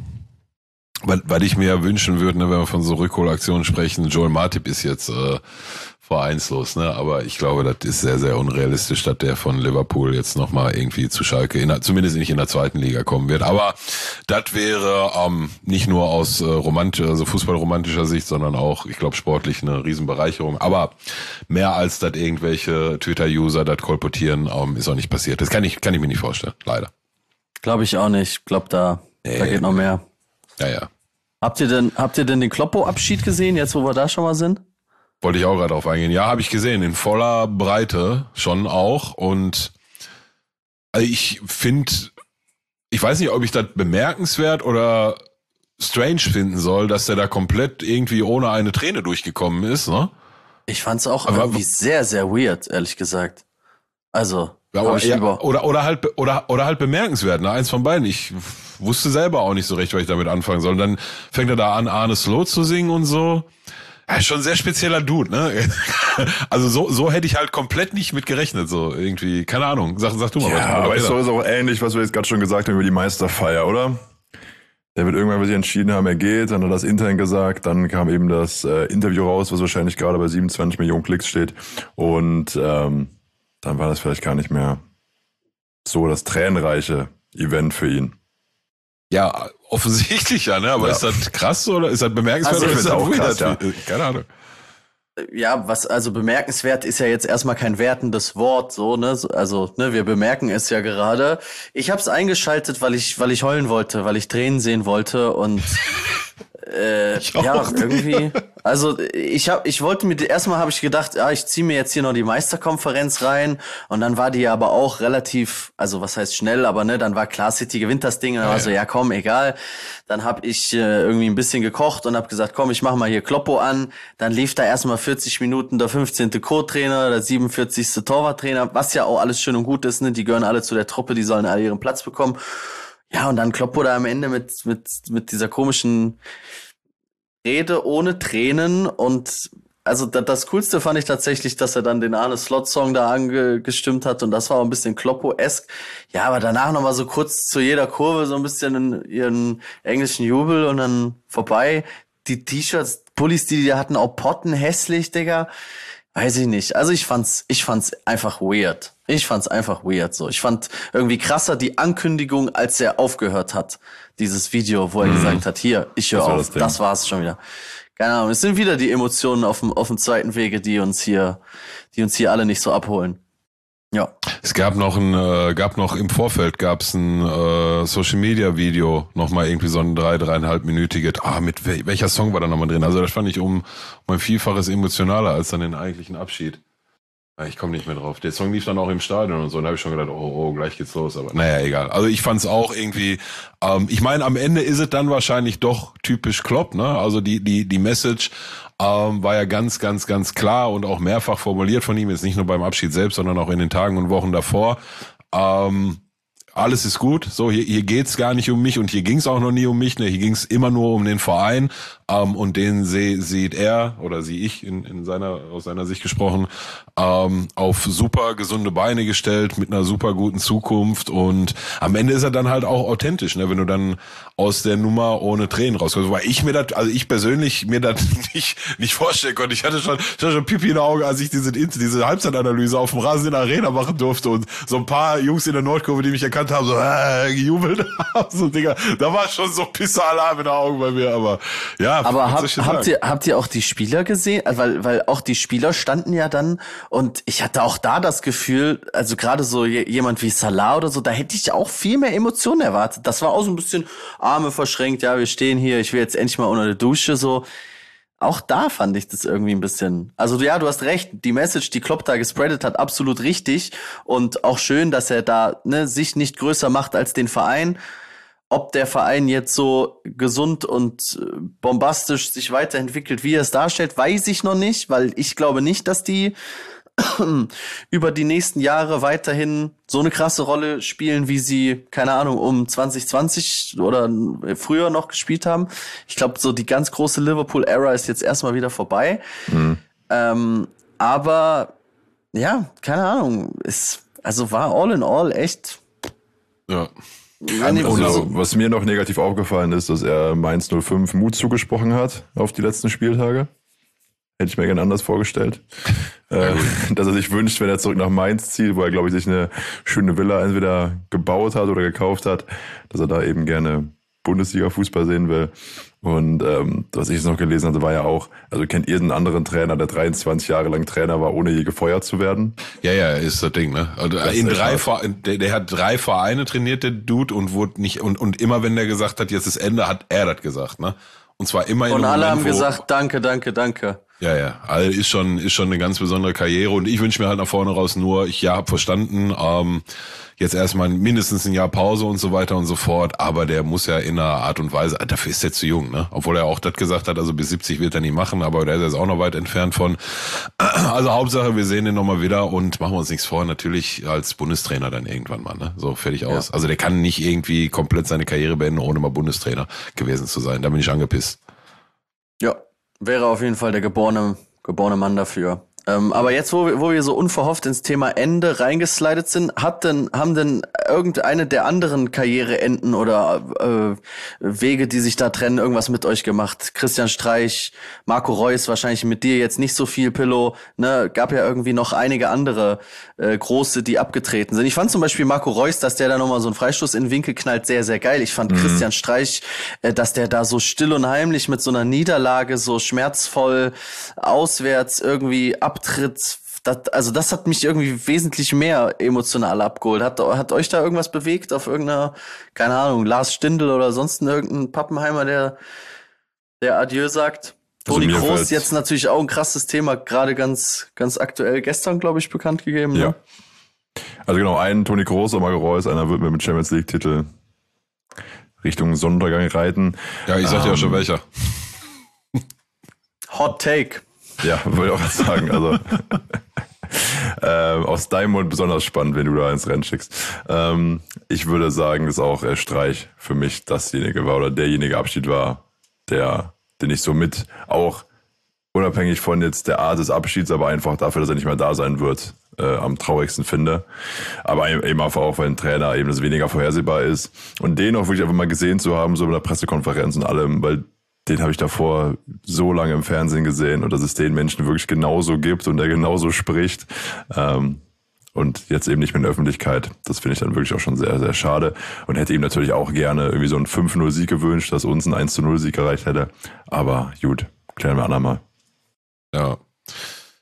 Was, was ich mir wünschen würde, ne, wenn wir von so Rückholaktionen sprechen, Joel Matip ist jetzt äh, vereinslos, ne? Aber ich glaube, das ist sehr, sehr unrealistisch, dass der von Liverpool jetzt nochmal irgendwie zu Schalke, in, zumindest nicht in der zweiten Liga kommen wird. Aber das wäre ähm, nicht nur aus äh, romantisch, also fußballromantischer Sicht, sondern auch, ich glaube, sportlich eine Riesenbereicherung. Aber mehr als das irgendwelche Twitter-User das kolportieren, ähm, ist auch nicht passiert. Das kann ich, kann ich mir nicht vorstellen, leider. Glaube ich auch nicht. Ich glaube, da, nee. da geht noch mehr. Ja, ja. Habt ihr denn, habt ihr denn den Kloppo-Abschied gesehen, jetzt wo wir da schon mal sind? Wollte ich auch gerade drauf eingehen. Ja, habe ich gesehen, in voller Breite schon auch. Und also ich finde, ich weiß nicht, ob ich das bemerkenswert oder strange finden soll, dass der da komplett irgendwie ohne eine Träne durchgekommen ist, ne? Ich fand's auch Aber, irgendwie sehr, sehr weird, ehrlich gesagt. Also, ja, hab ich ja, über oder oder halt oder oder halt bemerkenswert, ne? Eins von beiden. Ich wusste selber auch nicht so recht, was ich damit anfangen soll. Und dann fängt er da an, Arne Slow zu singen und so. Ja, schon ein sehr spezieller Dude, ne? Also so so hätte ich halt komplett nicht mit gerechnet, so irgendwie. Keine Ahnung. Sag, sag du mal ja, was. Aber ist doch ist auch ähnlich, was wir jetzt gerade schon gesagt haben über die Meisterfeier, oder? Der wird irgendwann sich entschieden haben, er geht, dann hat er das intern gesagt, dann kam eben das äh, Interview raus, was wahrscheinlich gerade bei siebenundzwanzig Millionen Klicks steht. Und ähm, dann war das vielleicht gar nicht mehr so das tränenreiche Event für ihn. Ja, offensichtlich ja, ne? Aber ja. ist das krass oder ist das bemerkenswert Also oder ist das auch krass, ja. ja. Keine Ahnung. Ja, was also bemerkenswert ist ja jetzt erstmal kein wertendes Wort, so, ne? Also, ne, wir bemerken es ja gerade. Ich hab's eingeschaltet, weil ich, weil ich heulen wollte, weil ich Tränen sehen wollte und äh, ja, irgendwie. Also ich hab, ich wollte mir erstmal habe ich gedacht, ja, ich ziehe mir jetzt hier noch die Meisterkonferenz rein und dann war die ja aber auch relativ, also was heißt schnell, aber ne, dann war klar, City gewinnt das Ding und dann ja, war so, ja komm, egal. Dann habe ich äh, irgendwie ein bisschen gekocht und habe gesagt, komm, ich mach mal hier Kloppo an. Dann lief da erstmal vierzig Minuten der fünfzehnte Co-Trainer, der siebenundvierzigste Torwarttrainer, was ja auch alles schön und gut ist, ne? Die gehören alle zu der Truppe, die sollen alle ihren Platz bekommen. Ja, und dann Kloppo da am Ende mit mit mit dieser komischen Rede ohne Tränen und also das, das Coolste fand ich tatsächlich, dass er dann den Arne Slot Song da angestimmt hat und das war auch ein bisschen Kloppo-esk. Ja, aber danach nochmal so kurz zu jeder Kurve so ein bisschen ihren englischen Jubel und dann vorbei. Die T-Shirts, Pullis, die die hatten, auch potten hässlich, Digga. Weiß ich nicht. Also ich fand's, ich fand's einfach weird. Ich fand's einfach weird so. Ich fand irgendwie krasser die Ankündigung, als er aufgehört hat. Dieses Video, wo er mhm. gesagt hat, hier, ich höre auf. Das, das war's schon wieder. Keine Ahnung. Es sind wieder die Emotionen auf dem, auf dem zweiten Wege, die uns hier, die uns hier alle nicht so abholen. Ja. Es gab noch ein, äh, gab noch im Vorfeld gab's ein äh, Social Media Video, nochmal irgendwie so ein drei, dreieinhalb minütiges. Ah, mit wel- welcher Song war da nochmal drin? Also das fand ich um, um ein Vielfaches emotionaler als dann den eigentlichen Abschied. Ich komme nicht mehr drauf. Der Song lief dann auch im Stadion und so. Und da habe ich schon gedacht, oh, oh, gleich geht's los. Aber naja, egal. Also ich fand es auch irgendwie, ähm, ich meine, am Ende ist es dann wahrscheinlich doch typisch Klopp, ne? Also die, die, die Message ähm, war ja ganz, ganz, ganz klar und auch mehrfach formuliert von ihm. Jetzt nicht nur beim Abschied selbst, sondern auch in den Tagen und Wochen davor. Ähm, alles ist gut. So, hier, hier geht's gar nicht um mich und hier ging's auch noch nie um mich. Ne? Hier ging's immer nur um den Verein. Ähm, und den seh, sieht er oder sieh ich in, in seiner, aus seiner Sicht gesprochen, ähm, auf super gesunde Beine gestellt, mit einer super guten Zukunft. Und am Ende ist er dann halt auch authentisch, ne? Wenn du dann aus der Nummer ohne Tränen rauskommst. Weil ich mir das, also ich persönlich mir das nicht, nicht vorstellen konnte. Ich hatte schon, ich hatte schon Pipi in den Augen, als ich diese, diese Halbzeitanalyse auf dem Rasen in der Arena machen durfte und so ein paar Jungs in der Nordkurve, die mich erkannt haben, so äh, gejubelt haben. So Dinger, da war schon so Pisser-Alarm in den Augen bei mir. Aber ja, aber hab, habt ihr habt ihr auch die Spieler gesehen? Weil weil auch die Spieler standen ja dann und ich hatte auch da das Gefühl, also gerade so jemand wie Salah oder so, da hätte ich auch viel mehr Emotionen erwartet. Das war auch so ein bisschen Arme verschränkt, ja, wir stehen hier, ich will jetzt endlich mal unter der Dusche, so. Auch da fand ich das irgendwie ein bisschen, also ja, du hast recht, die Message, die Klopp da gespreadet hat, absolut richtig und auch schön, dass er da ne, sich nicht größer macht als den Verein. Ob der Verein jetzt so gesund und bombastisch sich weiterentwickelt, wie er es darstellt, weiß ich noch nicht, weil ich glaube nicht, dass die über die nächsten Jahre weiterhin so eine krasse Rolle spielen, wie sie, keine Ahnung, um zwanzig zwanzig oder früher noch gespielt haben. Ich glaube, so die ganz große Liverpool-Ära ist jetzt erstmal wieder vorbei. Mhm. Ähm, aber ja, keine Ahnung, es also war all in all echt. Ja. Also, was mir noch negativ aufgefallen ist, dass er Mainz null fünf Mut zugesprochen hat auf die letzten Spieltage. Hätte ich mir gerne anders vorgestellt. äh, dass er sich wünscht, wenn er zurück nach Mainz zieht, wo er, glaube ich, sich eine schöne Villa entweder gebaut hat oder gekauft hat, dass er da eben gerne Bundesliga-Fußball sehen will. Und ähm, was ich jetzt noch gelesen hatte, war ja auch, also kennt ihr einen anderen Trainer, der dreiundzwanzig Jahre lang Trainer war, ohne je gefeuert zu werden? Ja, ja, ist das Ding, ne? Also in drei Ver- der, der hat drei Vereine trainiert, der Dude, und wurde nicht, und, und immer wenn der gesagt hat, jetzt ist Ende, hat er das gesagt, ne? Und zwar immer in Und alle Moment, haben gesagt, danke, danke, danke. Ja, ja, also ist schon, ist schon eine ganz besondere Karriere und ich wünsche mir halt nach vorne raus nur, ich ja, hab verstanden, ähm, jetzt erstmal mindestens ein Jahr Pause und so weiter und so fort, aber der muss ja in einer Art und Weise, dafür ist er zu jung, ne? Obwohl er auch das gesagt hat, also bis siebzig wird er nicht machen, aber da ist er jetzt auch noch weit entfernt von. Also Hauptsache, wir sehen den nochmal wieder und machen wir uns nichts vor, natürlich als Bundestrainer dann irgendwann mal, ne? So, fertig aus. Ja. Also der kann nicht irgendwie komplett seine Karriere beenden, ohne mal Bundestrainer gewesen zu sein, da bin ich angepisst. Ja. Wäre auf jeden Fall der geborene, geborene Mann dafür. Ähm, aber jetzt, wo wir, wo wir so unverhofft ins Thema Ende reingeslidet sind, hat denn, haben denn irgendeine der anderen Karriereenden oder äh, Wege, die sich da trennen, irgendwas mit euch gemacht? Christian Streich, Marco Reus, wahrscheinlich mit dir jetzt nicht so viel, Pillow, ne? Gab ja irgendwie noch einige andere äh, große, die abgetreten sind. Ich fand zum Beispiel Marco Reus, dass der da nochmal so einen Freistoß in den Winkel knallt, sehr, sehr geil. Ich fand mhm. Christian Streich, äh, dass der da so still und heimlich mit so einer Niederlage so schmerzvoll auswärts irgendwie ab Abtritt, das, also das hat mich irgendwie wesentlich mehr emotional abgeholt. Hat, hat euch da irgendwas bewegt auf irgendeiner, keine Ahnung, Lars Stindl oder sonst irgendein Pappenheimer, der, der Adieu sagt? Toni also Kroos jetzt natürlich auch ein krasses Thema, gerade ganz, ganz aktuell gestern, glaube ich, bekannt gegeben. Ja. Ne? Also genau, einen Toni Kroos und Marco Reus, einer wird mit dem Champions League Titel Richtung Sonnenuntergang reiten. Ja, ich sag dir ähm, auch schon welcher. Hot Take. Ja, würde ich auch sagen. Also ähm, aus deinem Mund besonders spannend, wenn du da ins Rennen schickst. Ähm, ich würde sagen, dass auch äh, Streich für mich dasjenige war oder derjenige Abschied war, der, den ich so mit auch unabhängig von jetzt der Art des Abschieds, aber einfach dafür, dass er nicht mehr da sein wird, äh, am traurigsten finde. Aber eben einfach auch, weil ein Trainer eben das weniger vorhersehbar ist. Und den auch wirklich einfach mal gesehen zu haben, so in der Pressekonferenz und allem, weil den habe ich davor so lange im Fernsehen gesehen und dass es den Menschen wirklich genauso gibt und der genauso spricht. Ähm, und jetzt eben nicht mehr in der Öffentlichkeit. Das finde ich dann wirklich auch schon sehr, sehr schade. Und hätte ihm natürlich auch gerne irgendwie so einen fünf null Sieg gewünscht, dass uns ein eins zu null Sieg erreicht hätte. Aber gut, klären wir andermal. Ja.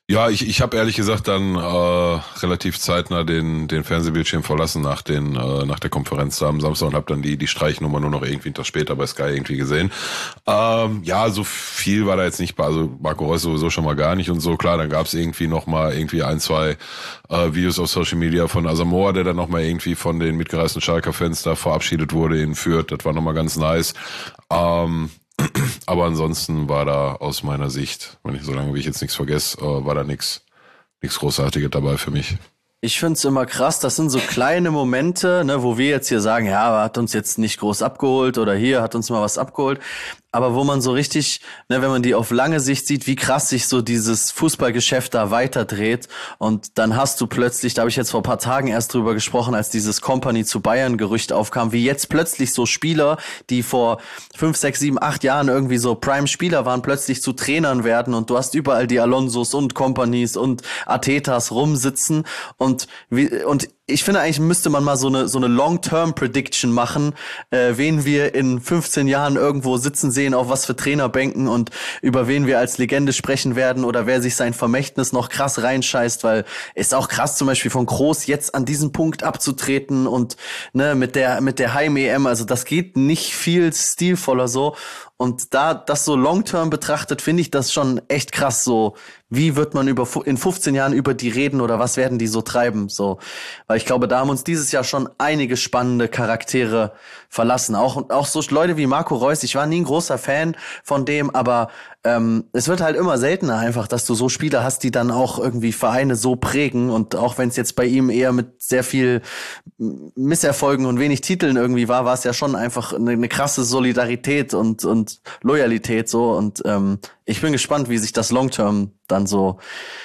Ja, ich, ich habe ehrlich gesagt dann äh, relativ zeitnah den den Fernsehbildschirm verlassen nach den äh, nach der Konferenz da am Samstag und habe dann die die Streichnummer nur noch irgendwie einen Tag später bei Sky irgendwie gesehen. Ähm, ja, so viel war da jetzt nicht bei, also Marco Reus sowieso schon mal gar nicht und so. Klar, dann gab es irgendwie noch mal irgendwie ein, zwei äh, Videos auf Social Media von Asamoah, der dann noch mal irgendwie von den mitgereisten Schalker-Fans da verabschiedet wurde in Fürth. Das war noch mal ganz nice. Ähm, Aber ansonsten war da aus meiner Sicht, wenn ich, solange wie ich jetzt nichts vergesse, war da nichts nichts Großartiges dabei für mich. Ich find's immer krass, das sind so kleine Momente, ne, wo wir jetzt hier sagen, ja, hat uns jetzt nicht groß abgeholt oder hier hat uns mal was abgeholt. Aber wo man so richtig, ne, wenn man die auf lange Sicht sieht, wie krass sich so dieses Fußballgeschäft da weiterdreht. Und dann hast du plötzlich, da habe ich jetzt vor ein paar Tagen erst drüber gesprochen, als dieses Company zu Bayern-Gerücht aufkam, wie jetzt plötzlich so Spieler, die vor fünf, sechs, sieben, acht Jahren irgendwie so Prime-Spieler waren, plötzlich zu Trainern werden. Und du hast überall die Alonsos und Companys und Artetas rumsitzen. Und wie, und ich finde, eigentlich müsste man mal so eine so eine Long-Term-Prediction machen, äh, wen wir in fünfzehn Jahren irgendwo sitzen sehen, auf was für Trainerbänken und über wen wir als Legende sprechen werden oder wer sich sein Vermächtnis noch krass reinscheißt, weil ist auch krass zum Beispiel von Kroos jetzt an diesem Punkt abzutreten und ne mit der mit der Heim-E M, also das geht nicht viel stilvoller so. Und da das so long-term betrachtet, finde ich das schon echt krass so. Wie wird man über in fünfzehn Jahren über die reden oder was werden die so treiben? So, weil ich glaube, da haben uns dieses Jahr schon einige spannende Charaktere verlassen. Auch auch so Leute wie Marco Reus. Ich war nie ein großer Fan von dem, aber ähm, es wird halt immer seltener einfach, dass du so Spieler hast, die dann auch irgendwie Vereine so prägen. Und auch wenn es jetzt bei ihm eher mit sehr viel Misserfolgen und wenig Titeln irgendwie war, war es ja schon einfach eine, eine krasse Solidarität und und Loyalität so. Und ähm, ich bin gespannt, wie sich das Long-Term dann so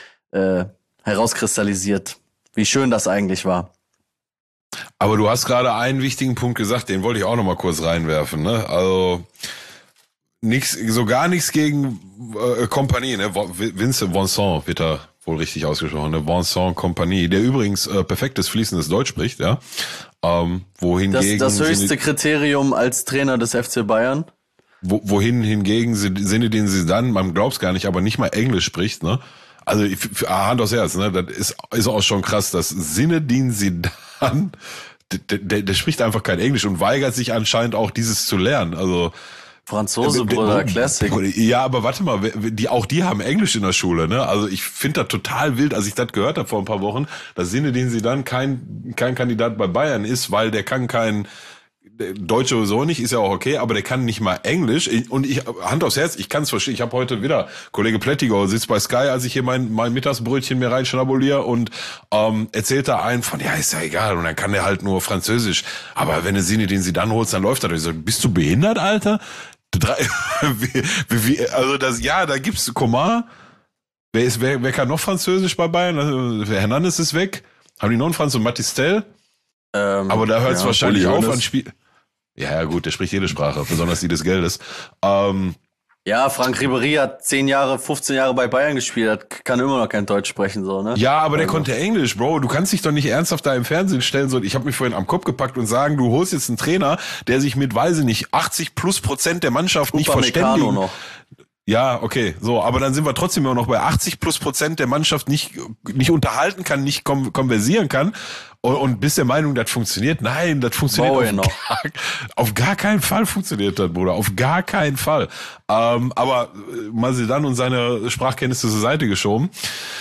äh, herauskristallisiert. Wie schön das eigentlich war. Aber du hast gerade einen wichtigen Punkt gesagt, den wollte ich auch noch mal kurz reinwerfen. Ne? Also nichts, so gar nichts gegen äh, Compagnie, ne? Vincent Vincent wird da wohl richtig ausgesprochen, ne? Vincent Compagnie, der übrigens äh, perfektes fließendes Deutsch spricht, ja. Ähm, wohingegen das, das höchste Kriterium als Trainer des F C Bayern. Wo, wohin hingegen Sinne, den sie dann, man glaubt's gar nicht, aber nicht mal Englisch spricht, ne? Also für, Hand aufs Herz, ne? Das ist, ist auch schon krass, dass Sinne, den sie dann, der, der, der spricht einfach kein Englisch und weigert sich anscheinend auch dieses zu lernen. Also Franzose, Bruder, Classic. Ja, aber warte mal, die, auch die haben Englisch in der Schule, ne? Also ich finde das total wild, als ich das gehört habe vor ein paar Wochen, dass Sinne, den sie dann kein, kein Kandidat bei Bayern ist, weil der kann kein Deutsch sowieso nicht, ist ja auch okay, aber der kann nicht mal Englisch. Und ich, Hand aufs Herz, ich kann es verstehen. Ich habe heute wieder, Kollege Plättigau sitzt bei Sky, als ich hier mein, mein Mittagsbrötchen mir reinschnabuliere und ähm, erzählt da einen von, ja, ist ja egal. Und dann kann der halt nur Französisch. Aber wenn du Sinne, den sie dann holst, dann läuft das. Ich so, bist du behindert, Alter? Drei, wie, wie, also das, ja, da gibt's Coman. Wer ist, wer, wer kann noch Französisch bei Bayern? Also, Hernandez ist weg. Haben die noch einen Franz und Matistel? Ähm, aber da hört es ja, wahrscheinlich auf an Spiel. Ja, ja, gut, der spricht jede Sprache, besonders die des Geldes. Ähm, ja, Franck Ribéry hat zehn Jahre, fünfzehn Jahre bei Bayern gespielt, hat, kann immer noch kein Deutsch sprechen, so, ne? Ja, aber der also. konnte Englisch, Bro. Du kannst dich doch nicht ernsthaft da im Fernsehen stellen, so, ich habe mich vorhin am Kopf gepackt und sagen, du holst jetzt einen Trainer, der sich mit, weiß ich nicht, achtzig plus Prozent der Mannschaft nicht verständigen. Noch. Ja, okay, so, aber dann sind wir trotzdem immer noch bei achtzig plus Prozent der Mannschaft nicht nicht unterhalten kann, nicht kom- konversieren kann und, und bist der Meinung, das funktioniert? Nein, das funktioniert auf gar, auf gar keinen Fall funktioniert das, Bruder, auf gar keinen Fall. Ähm, aber mal sie dann und seine Sprachkenntnisse zur Seite geschoben.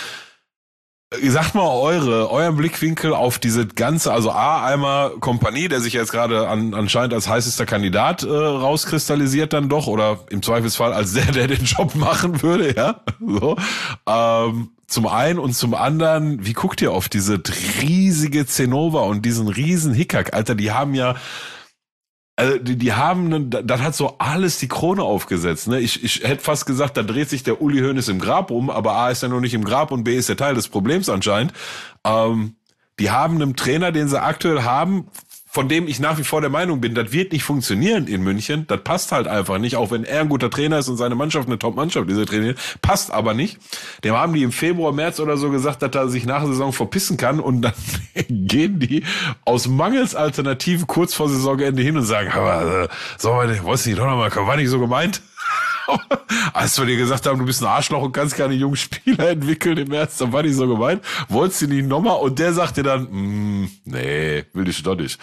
Sagt mal eure, euren Blickwinkel auf diese ganze, also A, einmal Kompanie, der sich jetzt gerade an, anscheinend als heißester Kandidat äh, rauskristallisiert dann doch, oder im Zweifelsfall als der, der den Job machen würde, ja, so. Ähm, zum einen und zum anderen, wie guckt ihr auf diese riesige Zenova und diesen riesen Hickhack, Alter, die haben ja, also die, die haben, das hat so alles die Krone aufgesetzt. Ne? Ich, ich hätte fast gesagt, da dreht sich der Uli Hoeneß im Grab um, aber A ist er noch nicht im Grab und B ist er Teil des Problems anscheinend. Ähm, die haben einen Trainer, den sie aktuell haben, von dem ich nach wie vor der Meinung bin, das wird nicht funktionieren in München. Das passt halt einfach nicht, auch wenn er ein guter Trainer ist und seine Mannschaft eine Top-Mannschaft, die sie trainieren, passt aber nicht. Dem haben die im Februar, März oder so gesagt, dass er sich nach der Saison verpissen kann und dann gehen die aus mangels Alternativen kurz vor Saisonende hin und sagen, aber äh, so, wolltest du nicht doch nochmal, war nicht so gemeint? Als wir dir gesagt haben, du bist ein Arschloch und kannst keine jungen Spieler entwickeln im März, dann war die so gemeint, wolltest du nicht nochmal? Und der sagt dir dann, mm, nee, will ich doch nicht.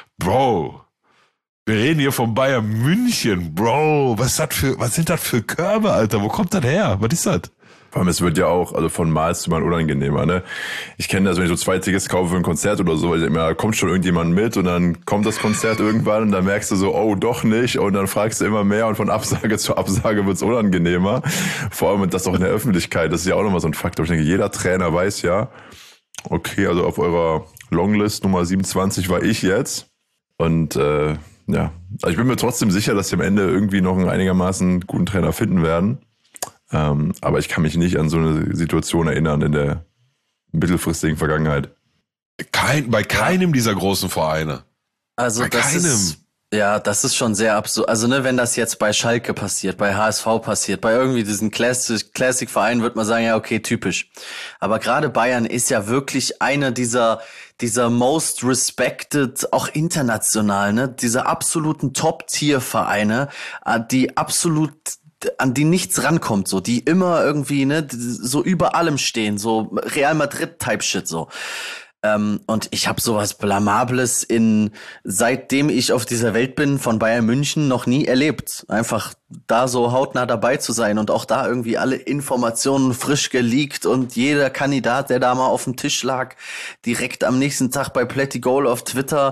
Bro, wir reden hier von Bayern München, Bro, was ist das für, was sind das für Körbe, Alter? Wo kommt das her? Was ist das? Vor allem, es wird ja auch, also von Mal zu Mal unangenehmer, ne? Ich kenne das, wenn ich so zwei Tickets kaufe für ein Konzert oder so, weil ich immer, kommt schon irgendjemand mit und dann kommt das Konzert irgendwann und dann merkst du so, oh, doch nicht, und dann fragst du immer mehr und von Absage zu Absage wird's unangenehmer. Vor allem das auch in der Öffentlichkeit, das ist ja auch nochmal so ein Faktor. Ich denke, jeder Trainer weiß ja, okay, also auf eurer Longlist Nummer siebenundzwanzig war ich jetzt und äh, ja, also ich bin mir trotzdem sicher, dass sie am Ende irgendwie noch einen einigermaßen guten Trainer finden werden. Ähm, aber ich kann mich nicht an so eine Situation erinnern in der mittelfristigen Vergangenheit. Kein, bei keinem dieser großen Vereine. Also bei das keinem. ist, ja, das ist schon sehr absurd. Also ne, wenn das jetzt bei Schalke passiert, bei H S V passiert, bei irgendwie diesen Classic, Classic Vereinen, wird man sagen, ja, okay, typisch. Aber gerade Bayern ist ja wirklich einer dieser, dieser most respected, auch international, ne, diese absoluten Top-Tier-Vereine, die absolut, an die nichts rankommt, so, die immer irgendwie, ne, so über allem stehen, so Real Madrid-Type-Shit, so. Ähm, und ich habe sowas Blamables in, seitdem ich auf dieser Welt bin, von Bayern München noch nie erlebt. Einfach da so hautnah dabei zu sein und auch da irgendwie alle Informationen frisch geleakt und jeder Kandidat, der da mal auf dem Tisch lag, direkt am nächsten Tag bei Plättigol auf Twitter.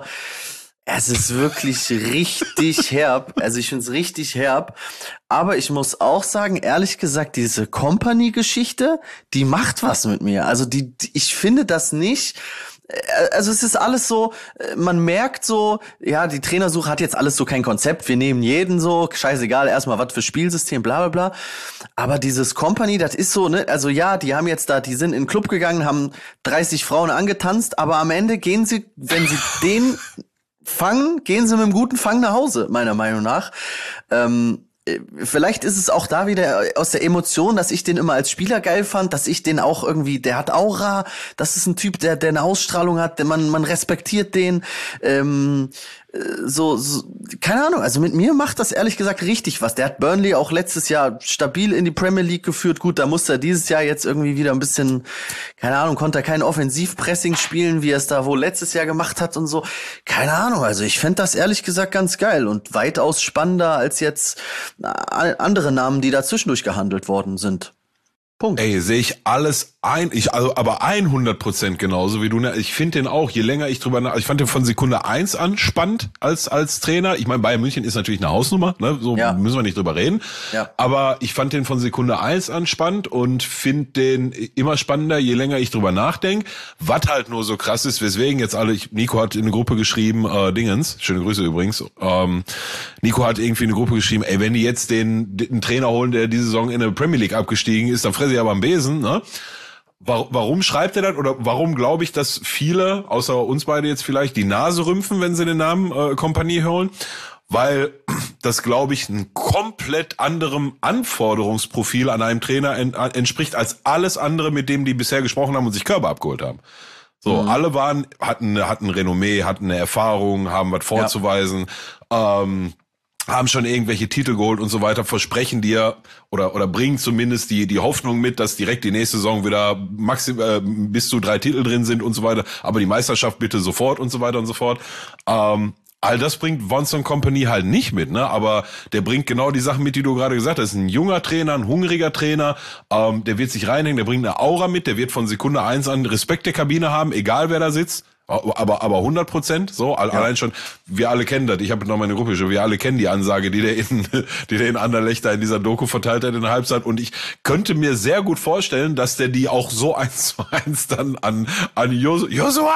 Es ist wirklich richtig herb. Also ich find's richtig herb. Aber ich muss auch sagen, ehrlich gesagt, diese Company-Geschichte, die macht was mit mir. Also die, die ich finde das nicht. Also es ist alles so, man merkt so, ja, die Trainersuche hat jetzt alles so kein Konzept. Wir nehmen jeden so, scheißegal, erstmal was für Spielsystem, bla bla bla. Aber dieses Company, das ist so, ne, also ja, die haben jetzt da, die sind in den Club gegangen, haben dreißig Frauen angetanzt, aber am Ende gehen sie, wenn sie den fangen, gehen sie mit einem guten Fang nach Hause, meiner Meinung nach. Ähm, vielleicht ist es auch da wieder aus der Emotion, dass ich den immer als Spieler geil fand, dass ich den auch irgendwie, der hat Aura, das ist ein Typ, der, der eine Ausstrahlung hat, der man, man respektiert den, ähm, so, so, keine Ahnung, also mit mir macht das ehrlich gesagt richtig was. Der hat Burnley auch letztes Jahr stabil in die Premier League geführt. Gut, da musste er dieses Jahr jetzt irgendwie wieder ein bisschen, keine Ahnung, konnte er kein Offensivpressing spielen, wie er es da wohl letztes Jahr gemacht hat und so. Keine Ahnung, also ich fände das ehrlich gesagt ganz geil und weitaus spannender als jetzt andere Namen, die da zwischendurch gehandelt worden sind. Punkt. Ey, sehe ich alles ein, ich, also, aber hundert Prozent genauso wie du, ne? Ich finde den auch, je länger ich drüber nach, ich fand den von Sekunde eins an spannend als, als Trainer. Ich meine, Bayern München ist natürlich eine Hausnummer, ne? So ja. Müssen wir nicht drüber reden. Ja. Aber ich fand den von Sekunde eins an spannend und finde den immer spannender, je länger ich drüber nachdenke. Was halt nur so krass ist, weswegen jetzt alle, ich, Nico hat in eine Gruppe geschrieben, äh, Dingens, schöne Grüße übrigens, ähm, Nico hat irgendwie in eine Gruppe geschrieben, ey, wenn die jetzt den, den Trainer holen, der diese Saison in der Premier League abgestiegen ist, dann fresse ich aber am Besen, ne? Warum schreibt er das oder warum glaube ich, dass viele, außer uns beide jetzt vielleicht, die Nase rümpfen, wenn sie den Namen äh, Kompanie hören? Weil das, glaube ich, ein komplett anderem Anforderungsprofil an einem Trainer en- entspricht als alles andere, mit dem die bisher gesprochen haben und sich Körper abgeholt haben. So, mhm. alle waren, hatten, hatten Renommee, hatten eine Erfahrung, haben was vorzuweisen, ja. ähm, haben schon irgendwelche Titel geholt und so weiter, versprechen dir oder oder bringen zumindest die die Hoffnung mit, dass direkt die nächste Saison wieder maxim, äh, bis zu drei Titel drin sind und so weiter, aber die Meisterschaft bitte sofort und so weiter und so fort. Ähm, all das bringt Vonson Company halt nicht mit, ne? Aber der bringt genau die Sachen mit, die du gerade gesagt hast. Ein junger Trainer, ein hungriger Trainer, ähm, der wird sich reinhängen, der bringt eine Aura mit, der wird von Sekunde eins an Respekt der Kabine haben, egal wer da sitzt. Aber aber hundert Prozent, so ja. Allein schon, wir alle kennen das, ich habe noch meine Gruppe schon, wir alle kennen die Ansage, die der in die der in Anderlecht da in dieser Doku verteilt hat in der Halbzeit und ich könnte mir sehr gut vorstellen, dass der die auch so eins zu eins dann an an Josu, Josua!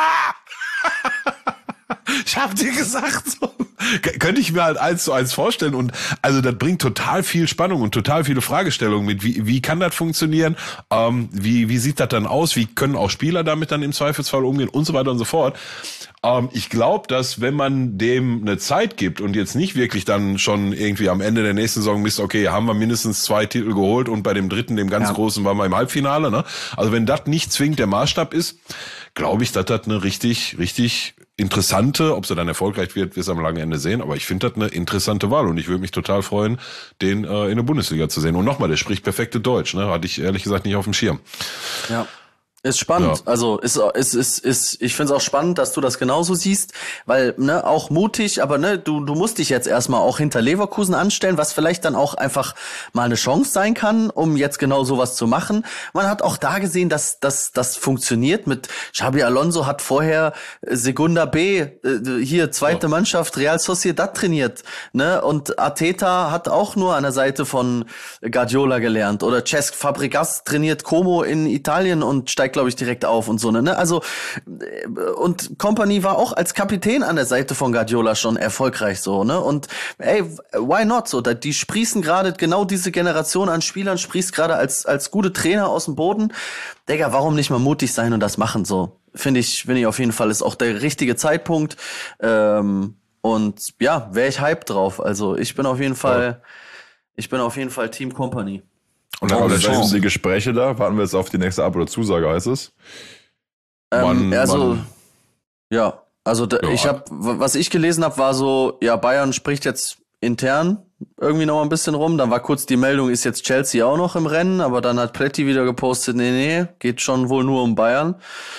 Ich hab dir gesagt, so. Könnte ich mir halt eins zu eins vorstellen und also das bringt total viel Spannung und total viele Fragestellungen mit. Wie wie kann das funktionieren? Ähm, wie wie sieht das dann aus? Wie können auch Spieler damit dann im Zweifelsfall umgehen und so weiter und so fort? Ähm, ich glaube, dass wenn man dem eine Zeit gibt und jetzt nicht wirklich dann schon irgendwie am Ende der nächsten Saison misst, okay, haben wir mindestens zwei Titel geholt und bei dem dritten, dem ganz ja. großen, waren wir im Halbfinale. Ne? Also wenn das nicht zwingend der Maßstab ist, glaube ich, dass das eine richtig richtig interessante, ob sie dann erfolgreich wird, wirst du am langen Ende sehen, aber ich finde das eine interessante Wahl und ich würde mich total freuen, den äh, in der Bundesliga zu sehen. Und nochmal, der spricht perfekte Deutsch, ne? Hatte ich ehrlich gesagt nicht auf dem Schirm. Ja. Ist spannend, Ja. also ist ist ist ist ich find's auch spannend, dass du das genauso siehst, weil ne auch mutig, aber ne du du musst dich jetzt erstmal auch hinter Leverkusen anstellen, was vielleicht dann auch einfach mal eine Chance sein kann, um jetzt genau sowas zu machen. Man hat auch da gesehen, dass dass das funktioniert. Mit Xabi Alonso hat vorher Segunda B äh, hier zweite Oh. Mannschaft Real Sociedad trainiert, ne, und Arteta hat auch nur an der Seite von Guardiola gelernt oder Cesc Fabregas trainiert Como in Italien und steigt, glaube ich, direkt auf und so, ne? Also, äh, und Kompany war auch als Kapitän an der Seite von Guardiola schon erfolgreich so, ne? Und ey, why not so? Da, die sprießen gerade, genau diese Generation an Spielern sprießt gerade als, als gute Trainer aus dem Boden. Digga, warum nicht mal mutig sein und das machen so? Finde ich, finde ich auf jeden Fall ist auch der richtige Zeitpunkt. Ähm, und ja, wäre ich hyped drauf. Also, ich bin auf jeden Fall, ich bin auf jeden Fall Team Kompany. Und Aber dann jetzt Chance. sind die Gespräche da. Warten wir jetzt auf die nächste Ab- oder Zusage, heißt es? Ähm, Man- also, man- ja, also da, Ja. ich habe, was ich gelesen habe, war so, ja, Bayern spricht jetzt intern irgendwie noch mal ein bisschen rum. Dann war kurz die Meldung, ist jetzt Chelsea auch noch im Rennen, aber dann hat Pletti wieder gepostet, nee, nee, geht schon wohl nur um Bayern.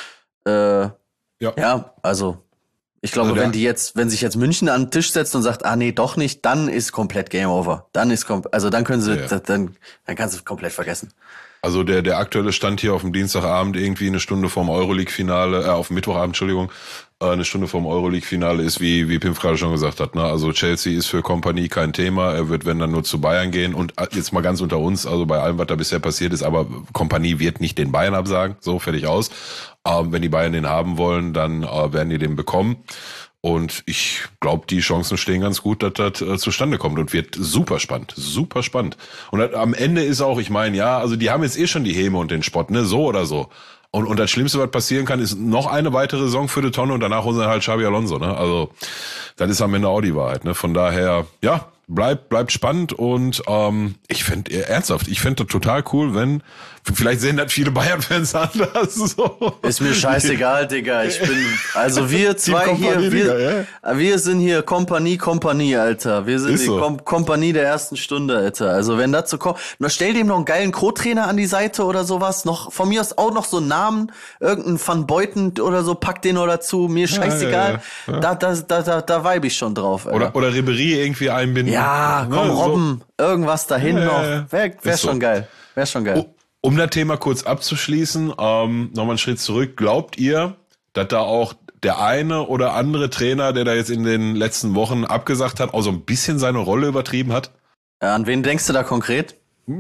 Äh, Ja. ja, also ich glaube, Also der- wenn die jetzt, wenn sich jetzt München an den Tisch setzt und sagt, ah nee, doch nicht, dann ist komplett Game Over. Dann ist kom also dann können sie, Ja, ja. dann, dann kannst du komplett vergessen. Also der der aktuelle Stand hier auf dem Dienstagabend irgendwie eine Stunde vorm Euroleague-Finale, äh, auf dem Mittwochabend, Entschuldigung, äh, eine Stunde vorm Euroleague-Finale ist, wie wie Pimpf gerade schon gesagt hat, ne? Also Chelsea ist für Kompanie kein Thema, er wird, wenn dann, nur zu Bayern gehen und äh, jetzt mal ganz unter uns, also bei allem, was da bisher passiert ist, aber Kompanie wird nicht den Bayern absagen, so, fertig aus. Ähm, wenn die Bayern den haben wollen, dann äh, werden die den bekommen. Und ich glaube, die Chancen stehen ganz gut, dass das äh, zustande kommt und wird super spannend, super spannend. Und das, am Ende ist auch, ich meine, ja, also die haben jetzt eh schon die Häme und den Spott, ne, so oder so. Und, und das Schlimmste, was passieren kann, ist noch eine weitere Saison für die Tonne und danach holen sie halt Xabi Alonso, ne. Also das ist am Ende auch die Wahrheit, ne. Von daher, ja, bleibt bleibt spannend und ähm, ich finde, ernsthaft, ich finde das total cool, wenn, vielleicht sehen das viele Bayern-Fans anders. So. Ist mir scheißegal, Digga. Ich bin, also wir zwei Team hier, Kompanie, wir, Digga, wir sind hier Kompanie, Kompanie, Alter. Wir sind Ist die so. Kom Kompanie der ersten Stunde, Alter. Also wenn dazu kommt, na, stell dem noch einen geilen Co-Trainer an die Seite oder sowas. Noch, von mir aus auch noch so einen Namen, irgendein Van Beuten oder so, pack den noch dazu. Mir scheißegal. ja, ja. Da, da, da, da, da vibe ich schon drauf, Alter. Oder, oder Ribéry irgendwie einbinden. ja, komm, Ne, so. Robben, irgendwas dahin Ja, ja, noch. ja. Wär, wär Ist so. schon geil. Wär schon geil. Oh, um das Thema kurz abzuschließen, ähm, nochmal einen Schritt zurück. Glaubt ihr, dass da auch der eine oder andere Trainer, der da jetzt in den letzten Wochen abgesagt hat, auch so ein bisschen seine Rolle übertrieben hat? Äh, an wen denkst du da konkret?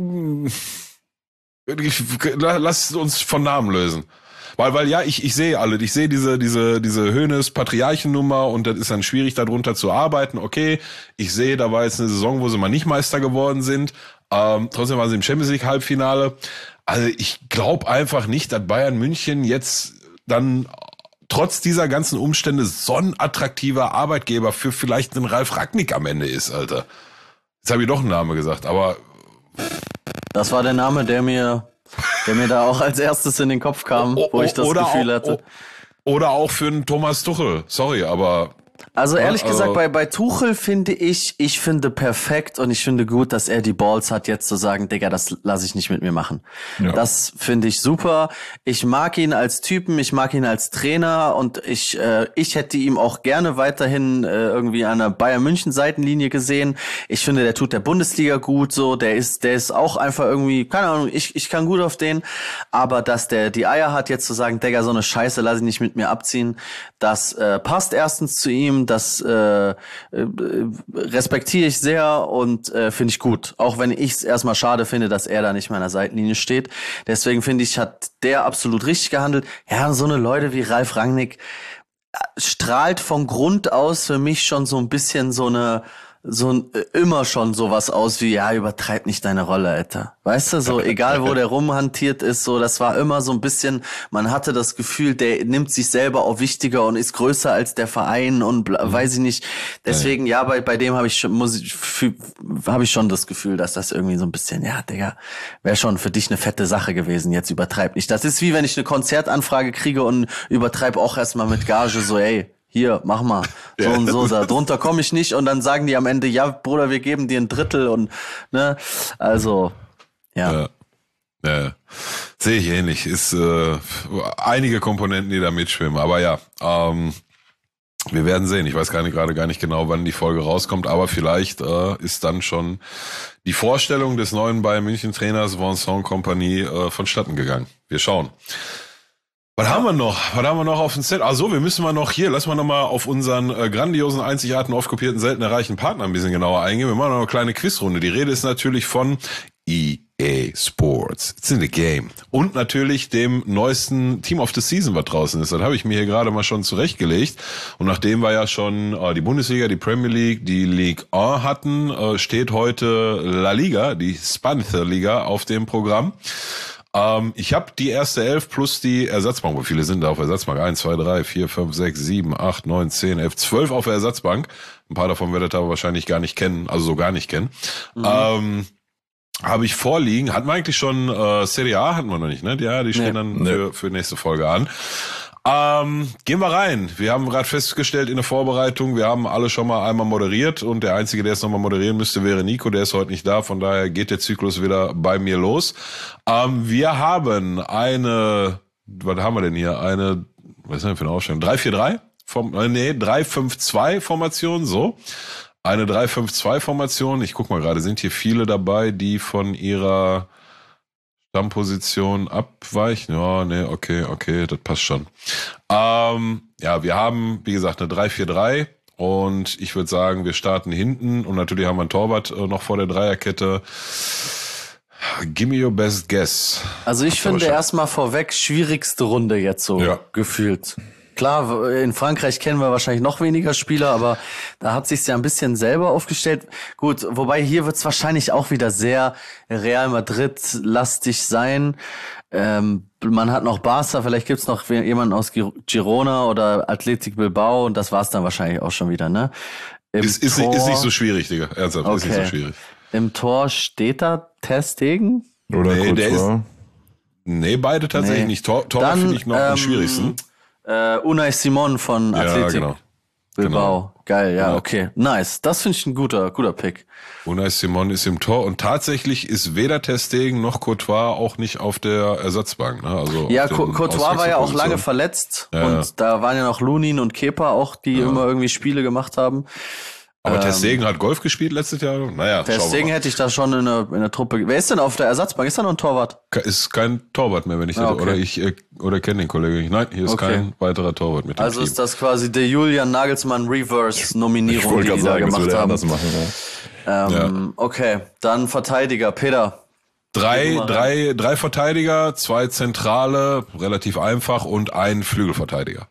Ich, lass uns von Namen lösen. Weil, weil ja, ich, ich sehe alle, ich sehe diese, diese, diese Hoeneß-Patriarchennummer und das ist dann schwierig, darunter zu arbeiten. Okay, ich sehe, da war jetzt eine Saison, wo sie mal nicht Meister geworden sind. Ähm, trotzdem waren sie im Champions League Halbfinale. Also ich glaube einfach nicht, dass Bayern München jetzt dann trotz dieser ganzen Umstände so ein attraktiver Arbeitgeber für vielleicht einen Ralf Rangnick am Ende ist, Alter. Jetzt habe ich doch einen Namen gesagt, aber Das war der Name, der mir, der mir da auch als erstes in den Kopf kam, wo ich das oder Gefühl auch, hatte. Oder auch für einen Thomas Tuchel. Sorry, aber Also ehrlich also- gesagt, bei, bei Tuchel finde ich, ich finde perfekt und ich finde gut, dass er die Balls hat, jetzt zu sagen, Digga, das lasse ich nicht mit mir machen. Ja. Das finde ich super. Ich mag ihn als Typen, ich mag ihn als Trainer und ich, äh, ich hätte ihm auch gerne weiterhin äh, irgendwie an der Bayern München Seitenlinie gesehen. Ich finde, der tut der Bundesliga gut, so, der ist, der ist auch einfach irgendwie, keine Ahnung, ich, ich kann gut auf den, aber dass der die Eier hat, jetzt zu sagen, Digga, so eine Scheiße lasse ich nicht mit mir abziehen, das äh, passt erstens zu ihm, das äh, äh, respektiere ich sehr und äh, finde ich gut. Auch wenn ich es erstmal schade finde, dass er da nicht mehr an der Seitenlinie steht. Deswegen finde ich, hat der absolut richtig gehandelt. Ja, so eine Leute wie Ralf Rangnick strahlt von Grund aus für mich schon so ein bisschen so eine so ein, immer schon sowas aus wie, ja, übertreib nicht deine Rolle, Alter. Weißt du, so egal wo der rumhantiert ist, so, das war immer so ein bisschen, man hatte das Gefühl, der nimmt sich selber auch wichtiger und ist größer als der Verein und bla, mhm. weiß ich nicht. Deswegen, ja, bei bei dem habe ich schon, muss ich, habe ich schon das Gefühl, dass das irgendwie so ein bisschen, ja, Digga, wäre schon für dich eine fette Sache gewesen, jetzt übertreib nicht. Das ist wie wenn ich eine Konzertanfrage kriege und übertreib auch erstmal mit Gage, so, ey, hier, mach mal, so Ja. und so, da drunter komme ich nicht und dann sagen die am Ende, ja, Bruder, wir geben dir ein Drittel und, ne, also, ja. Ja. Ja, sehe ich ähnlich. Ist äh, einige Komponenten, die da mitschwimmen. Aber ja, ähm, wir werden sehen. Ich weiß gar nicht, gerade gar nicht genau, wann die Folge rauskommt, aber vielleicht äh, ist dann schon die Vorstellung des neuen Bayern München Trainers Vincent Kompany äh, vonstatten gegangen. Wir schauen. Was haben wir noch? Was haben wir noch auf dem Set? Ach so, wir müssen mal noch hier, lass mal noch mal auf unseren äh, grandiosen, einzigartigen, oft kopierten, selten erreichten Partner ein bisschen genauer eingehen. Wir machen noch eine kleine Quizrunde. Die Rede ist natürlich von E A Sports. It's in the game. Und natürlich dem neuesten Team of the Season, was draußen ist. Das habe ich mir hier gerade mal schon zurechtgelegt. Und nachdem wir ja schon äh, die Bundesliga, die Premier League, die Ligue eins hatten, äh, steht heute La Liga, die Spanische Liga, auf dem Programm. Ähm, ich habe die erste Elf plus die Ersatzbank. Wie viele sind da auf Ersatzbank? eins, zwei, drei, vier, fünf, sechs, sieben, acht, neun, zehn, elf, zwölf auf der Ersatzbank. Ein paar davon werdet ihr aber wahrscheinlich gar nicht kennen, also so gar nicht kennen. Mhm. Ähm, habe ich vorliegen. Hatten wir eigentlich schon äh, Serie A? Hatten wir noch nicht, ne? Ja, die stehen nee. dann nee. für, für nächste Folge an. Ähm, gehen wir rein. Wir haben gerade festgestellt in der Vorbereitung, wir haben alle schon mal einmal moderiert und der Einzige, der es nochmal moderieren müsste, wäre Nico. Der ist heute nicht da, von daher geht der Zyklus wieder bei mir los. Ähm, wir haben eine, was haben wir denn hier? Eine, was ist denn für eine Aufstellung? drei vier drei? Vom, äh, nee, drei fünf zwei Formation, so. Eine drei fünf zwei Formation. Ich guck mal gerade, sind hier viele dabei, die von ihrer Stammposition abweichen? Ja, nee, okay, okay, das passt schon. Ähm, ja, wir haben, wie gesagt, eine drei vier drei und ich würde sagen, wir starten hinten und natürlich haben wir einen Torwart äh, noch vor der Dreierkette. Gimme your best guess. Also ich finde erstmal vorweg schwierigste Runde jetzt so ja. gefühlt. Klar, in Frankreich kennen wir wahrscheinlich noch weniger Spieler, aber da hat sich's ja ein bisschen selber aufgestellt. Gut, wobei hier wird's wahrscheinlich auch wieder sehr Real Madrid-lastig sein. Ähm, man hat noch Barca, vielleicht gibt's noch jemanden aus Girona oder Athletic Bilbao und das war's dann wahrscheinlich auch schon wieder, ne? Im ist, ist, Tor, ist nicht so schwierig, Digga. Ernsthaft, okay. Ist nicht so schwierig. Im Tor steht da Ter Stegen? Oder nee, der ist, Courtois? nee, beide tatsächlich Nee. nicht. Tor, Tor finde ich noch ähm, am schwierigsten. Äh, Unai Simon von Ja, Athletic genau. Bilbao. Genau. Geil, ja, Genau. okay. Nice. Das finde ich ein guter, guter Pick. Unai Simon ist im Tor und tatsächlich ist weder Ter Stegen noch Courtois auch nicht auf der Ersatzbank. Ne? Also Ja, auf den Co- Courtois war ja auch lange Auswechselpositionen. verletzt Ja, und ja. da waren ja noch Lunin und Kepa auch, die Ja. immer irgendwie Spiele gemacht haben. Aber ähm, Ter Stegen hat Golf gespielt letztes Jahr. Naja, Ter schauen wir Stegen mal. hätte ich da schon in der, in der Truppe. Wer ist denn auf der Ersatzbank? Ist da noch ein Torwart? Ist kein Torwart mehr, wenn ich Ah, das, okay. oder ich äh, oder kenne den Kollegen nicht. Nein, hier ist Okay. kein weiterer Torwart mit dem Also Team. ist das quasi der Julian Nagelsmann Reverse Ich Nominierung, wollte die gerade die da sagen, das gemacht würde er haben. anders machen. Ja. Ähm, okay, dann Verteidiger, Peter. Drei, Geh du mal drei, drei Verteidiger, zwei Zentrale, relativ einfach und ein Flügelverteidiger.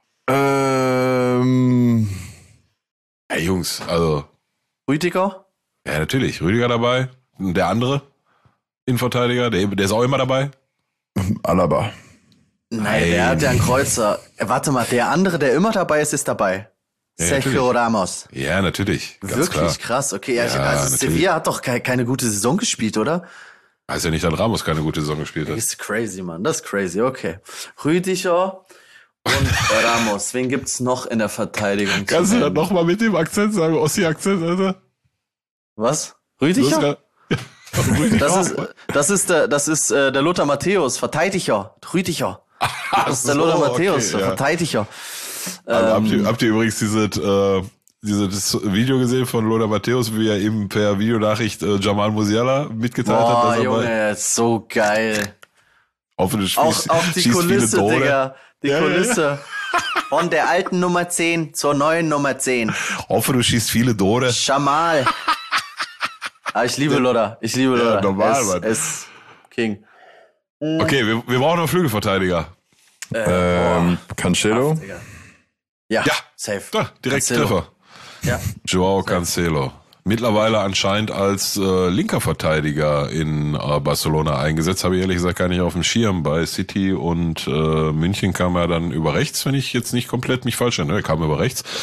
Ähm, Ey Jungs, also Rüdiger? ja natürlich, Rüdiger dabei, und der andere Innenverteidiger, der, der ist auch immer dabei. Alaba. Nein, der hat ja einen Kreuzer. Äh, Warte mal, der andere, der immer dabei ist, ist dabei. Ja, Sergio natürlich. Ramos. Ja, natürlich, ganz Wirklich klar. krass, okay. Ja, Ja, also natürlich. Sevilla hat doch ke- keine gute Saison gespielt, oder? Heißt ja nicht, dass Ramos keine gute Saison gespielt Das hat. ist crazy, Mann. Das ist crazy, okay. Rüdiger und Ramos. Wen gibt's noch in der Verteidigung? zu Kannst du das nennen? nochmal mit dem Akzent sagen, Ossi-Akzent, Alter? Was? Du hast Rüdiger? grad- Das ist, das ist der, das ist äh, der Lothar Matthäus, Verteidiger. Rüdiger. Das ist der so, Lothar Matthäus, okay, der ja. Verteidiger. Also habt, ihr, Ähm, habt ihr übrigens dieses, äh, dieses Video gesehen von Lothar Matthäus, wie er eben per Videonachricht äh, Jamal Musiala mitgeteilt hat, Boah, dass er Junge, bei, so geil. hoffe, du Auch, schießt, auch die schießt Kulisse, viele Tore. Digga. Die Ja, ja, ja. Kulisse. Von der alten Nummer zehn zur neuen Nummer zehn. Hoffe, du schießt viele Tore. Jamal. Ah, ich liebe Lothar. Ich liebe Ja, Lothar. normal, es, Mann. es King. Okay, wir, wir brauchen noch einen Flügelverteidiger. Ähm, Cancelo. Digga. Ja, Ja. safe. Da, direkt Cancelo. Treffer. Ja. Joao Cancelo. Mittlerweile anscheinend als äh, linker Verteidiger in äh, Barcelona eingesetzt. Habe ich ehrlich gesagt gar nicht auf dem Schirm. Bei City und äh, München kam er dann über rechts, wenn ich jetzt nicht komplett mich falsch erinnere. Er kam über rechts.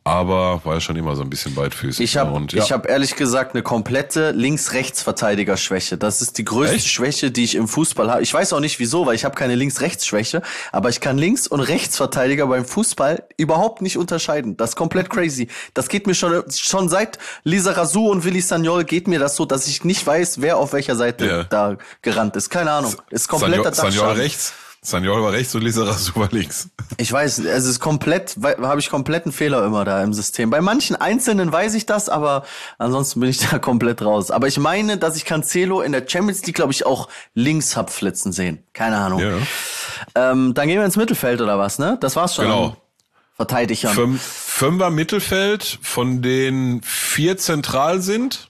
aber war ja schon immer so ein bisschen beidfüßig. Ich habe und, ja. ich hab ehrlich gesagt eine komplette Links-Rechts-Verteidiger-Schwäche. Das ist die größte Echt? Schwäche, die ich im Fußball habe. Ich weiß auch nicht wieso, weil ich habe keine Links-Rechts-Schwäche, aber ich kann Links- und Rechtsverteidiger beim Fußball überhaupt nicht unterscheiden. Das ist komplett crazy. Das geht mir schon schon seit Lisa Razou und Willi Sagnol geht mir das so, dass ich nicht weiß, wer auf welcher Seite Ja. da gerannt ist. Keine Ahnung. Ist kompletter Sagnol, Sagnol Dachschaden. rechts, Sagnol war rechts und Lisa Razou war links. Ich weiß, es ist komplett, habe ich kompletten Fehler immer da im System. Bei manchen Einzelnen weiß ich das, aber ansonsten bin ich da komplett raus. Aber ich meine, dass ich Cancelo in der Champions League, glaube ich, auch links hab flitzen sehen. Keine Ahnung. Ja. Ähm, dann gehen wir ins Mittelfeld oder was, ne? Das war's schon. Genau. an Verteidigern. Fünf, Fünfer Mittelfeld, von denen vier zentral sind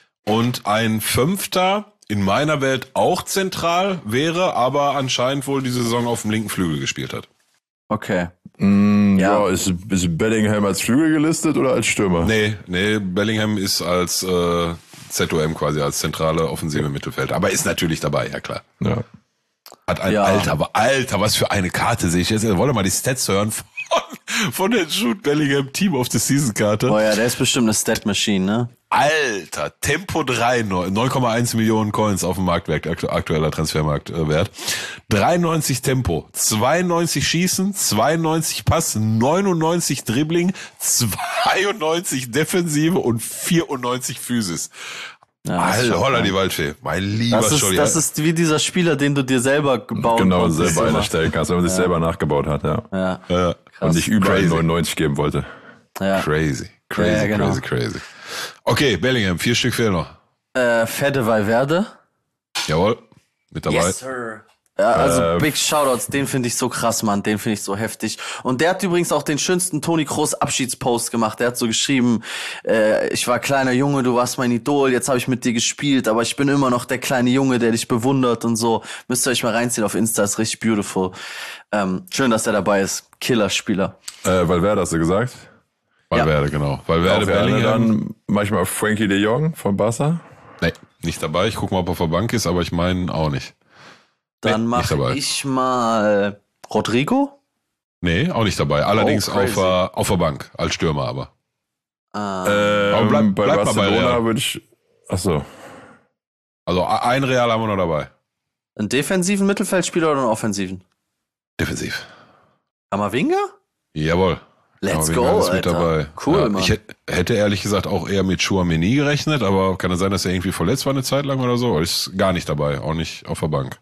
und ein Fünfter in meiner Welt auch zentral wäre, aber anscheinend wohl die Saison auf dem linken Flügel gespielt hat. Okay. Mm, Ja. ja, ist, ist Bellingham als Flügel gelistet oder als Stürmer? Nee, nee, Bellingham ist als äh, Z O M quasi, als zentrale offensive Mittelfeld. Aber ist natürlich dabei, ja klar. Ja. Hat ein Ja. Alter, aber Alter, was für eine Karte sehe ich jetzt. Wollen wir mal die Stats hören von, von der Jude Bellingham Team of the Season Karte. Oh ja, der ist bestimmt eine Stat-Machine, ne? Alter, Tempo drei, neun Komma eins Millionen Coins auf dem Marktwert, aktueller Transfermarktwert. dreiundneunzig Tempo, zweiundneunzig Schießen, zweiundneunzig Pass, neunundneunzig Dribbling, zweiundneunzig Defensive und vierundneunzig Physis. Ja, das ist Alter, schon holla krank. die Waldfee. Mein lieber Das ist, Scholli. das ist wie dieser Spieler, den du dir selber gebaut hast. Genau, konntest selber immer. erstellen kannst, wenn man sich selber nachgebaut hat, ja. Ja, Ja, Und nicht überall Crazy. neunundneunzig geben wollte. ja. crazy, crazy, Ja, genau. crazy, crazy. Okay, Bellingham, vier Stück fehlen noch. Äh, Fede Valverde. Jawohl, mit dabei. Sir. Ja, also Äh, Big Shoutouts, den finde ich so krass, Mann, den finde ich so heftig. Und der hat übrigens auch den schönsten Toni Kroos Abschiedspost gemacht. Der hat so geschrieben, äh, ich war kleiner Junge, du warst mein Idol, jetzt habe ich mit dir gespielt, aber ich bin immer noch der kleine Junge, der dich bewundert und so. Müsst ihr euch mal reinziehen auf Insta, ist richtig beautiful. Ähm, schön, dass der dabei ist. Killerspieler. Äh, Valverde hast du gesagt? Valverde, genau. Valverde, Auf Erde Bellingham. dann manchmal Frankie de Jong von Barca. Nee, nicht dabei. Ich gucke mal, ob er auf der Bank ist, aber ich meine auch nicht. Dann Nee, nicht mache dabei. ich mal Rodrigo. Nee, auch nicht dabei. Allerdings Oh, auf, crazy. der- auf der Bank, als Stürmer aber. Ähm, Ähm, bleib- bei bleib mal bei Barcelona Real. würde ich. Achso. Also ein Real haben wir noch dabei. einen defensiven Mittelfeldspieler oder einen offensiven? Defensiv. Amavinga? Jawohl. Let's Kamavinga go, ist mit Alter. dabei. Cool, ja, Mann. ich hätte, hätte ehrlich gesagt auch eher mit Chouameni gerechnet, aber kann es sein, dass er irgendwie verletzt war eine Zeit lang oder so? Ist gar nicht dabei, auch nicht auf der Bank.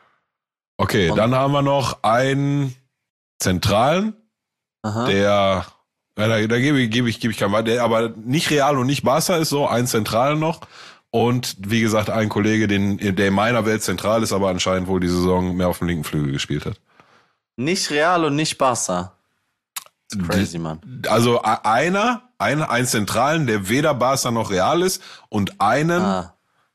Okay, Und- dann haben wir noch einen Zentralen, Aha. der, ja, da, da gebe ich, gebe ich, gebe ich keinen, der aber nicht Real und nicht Barca ist so, ein Zentralen noch. Und wie gesagt, ein Kollege, den, der in meiner Welt zentral ist, aber anscheinend wohl die Saison mehr auf dem linken Flügel gespielt hat. Nicht Real und nicht Barca. Crazy, Mann. Also a- einer, ein, ein Zentralen, der weder Barca noch Real ist, und einen, Ah.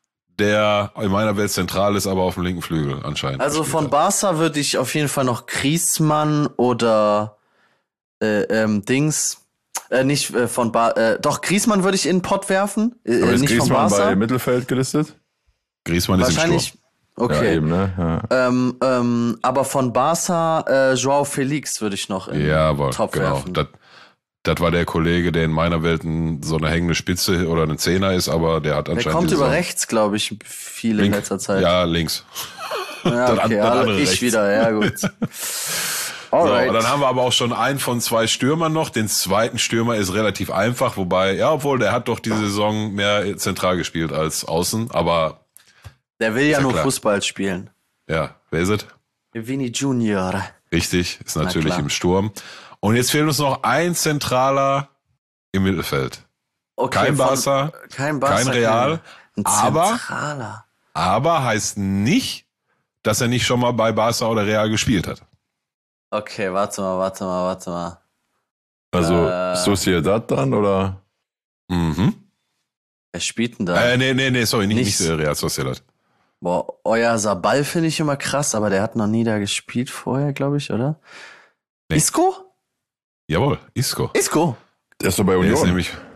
der in meiner Welt zentral ist, aber auf dem linken Flügel anscheinend. Also gespielt von hat. Barca würde ich auf jeden Fall noch Griezmann oder äh, ähm, Dings, äh, nicht äh, von Bar, äh, doch Griezmann würde ich in den Pott werfen, äh, Aber ist nicht von Griezmann Barca. bei Mittelfeld gelistet? Griezmann ist im Wahrscheinlich. Sturm. Ja, Okay. eben, ne? Ja. ähm, ähm, aber von Barca äh, Joao Felix würde ich noch in Jawohl, Top genau. werfen. Das, das war der Kollege, der in meiner Welt ein, so eine hängende Spitze oder ein Zehner ist, aber der hat Der anscheinend. kommt die über Saison- rechts, glaube ich, viel in Link- letzter Zeit. Ja, links. Ja, das okay, an- das alle- andere ich rechts. wieder, ja gut. So, Alright. und dann haben wir aber auch schon einen von zwei Stürmern noch. Den zweiten Stürmer ist relativ einfach, wobei, ja, obwohl der hat doch diese Saison mehr zentral gespielt als außen, aber Der will ja ja nur klar. Fußball spielen. ja, wer ist es? Vini Junior. Richtig, ist Na natürlich klar. im Sturm. Und jetzt fehlt uns noch ein Zentraler im Mittelfeld. Okay, Kein von- Barca, kein Barca, kein Real, Ein aber- Zentraler. aber heißt nicht, dass er nicht schon mal bei Barca oder Real gespielt hat. Okay, warte mal, warte mal, warte mal. Also Äh. Sociedad dann oder? Mhm. Wer spielt denn da? Äh, nee, nee, nee, sorry, nicht, Nichts. nicht äh, Real Sociedad. Boah, euer Sabal finde ich immer krass, aber der hat noch nie da gespielt vorher, glaube ich, oder? Nee. Isco? Jawohl, Isco. Isco. Der ist doch bei Der ist Union. nämlich,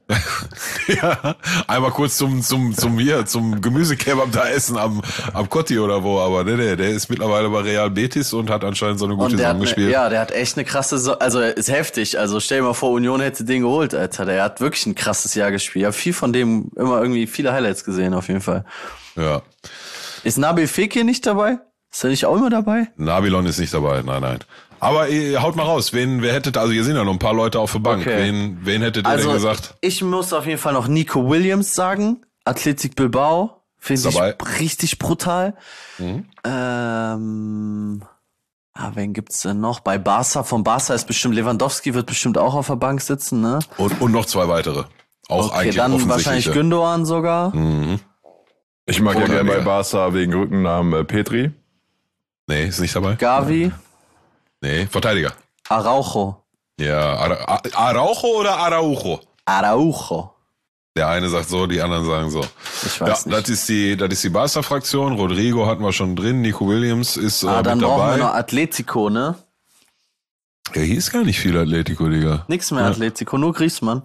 Ja, einmal kurz zum zum zum hier zum Gemüsekebab da essen am am Kotti oder wo, aber nee, nee, der ist mittlerweile bei Real Betis und hat anscheinend so eine gute Und der Saison hat gespielt. Ne, ja, der hat echt eine krasse, so also ist heftig. Also stell dir mal vor, Union hätte den geholt, Alter. Der hat wirklich ein krasses Jahr gespielt. Ich habe viel von dem immer irgendwie viele Highlights gesehen, auf jeden Fall. Ja. Ist Nabil Fekir nicht dabei? Ist er nicht auch immer dabei? Nabilon ist nicht dabei, nein, nein. Aber ihr haut mal raus, wen, wer hättet, also hier sind ja noch ein paar Leute auf der Bank. Okay. Wen, wen hättet ihr Also denn gesagt? ich muss auf jeden Fall noch Nico Williams sagen. Athletic Bilbao. Finde ich Dabei. richtig brutal. Mhm. Ähm, ah, wen gibt's denn noch? Bei Barca, von Barca ist bestimmt Lewandowski, wird bestimmt auch auf der Bank sitzen, ne? Und, und noch zwei weitere. Auch Okay, eigentlich dann wahrscheinlich offensichtliche. Gündogan sogar. Mhm. Ich mag ja Oder gerne bei mehr. Barca wegen Rückennamen äh, Petri. Nee, ist nicht dabei. Gavi, Nee, Verteidiger. Araujo. Ja, Ara- A- Araujo oder Araujo? Araujo. Der eine sagt so, die anderen sagen so. Ich Ja, weiß nicht. das ist die, das ist die Barca-Fraktion. Rodrigo hatten wir schon drin. Nico Williams ist äh, Ah, dann mit brauchen dabei. wir noch Atletico, ne? Ja, hier ist gar nicht viel Atletico, Digga. Nix mehr Ja. Atletico, nur Griezmann.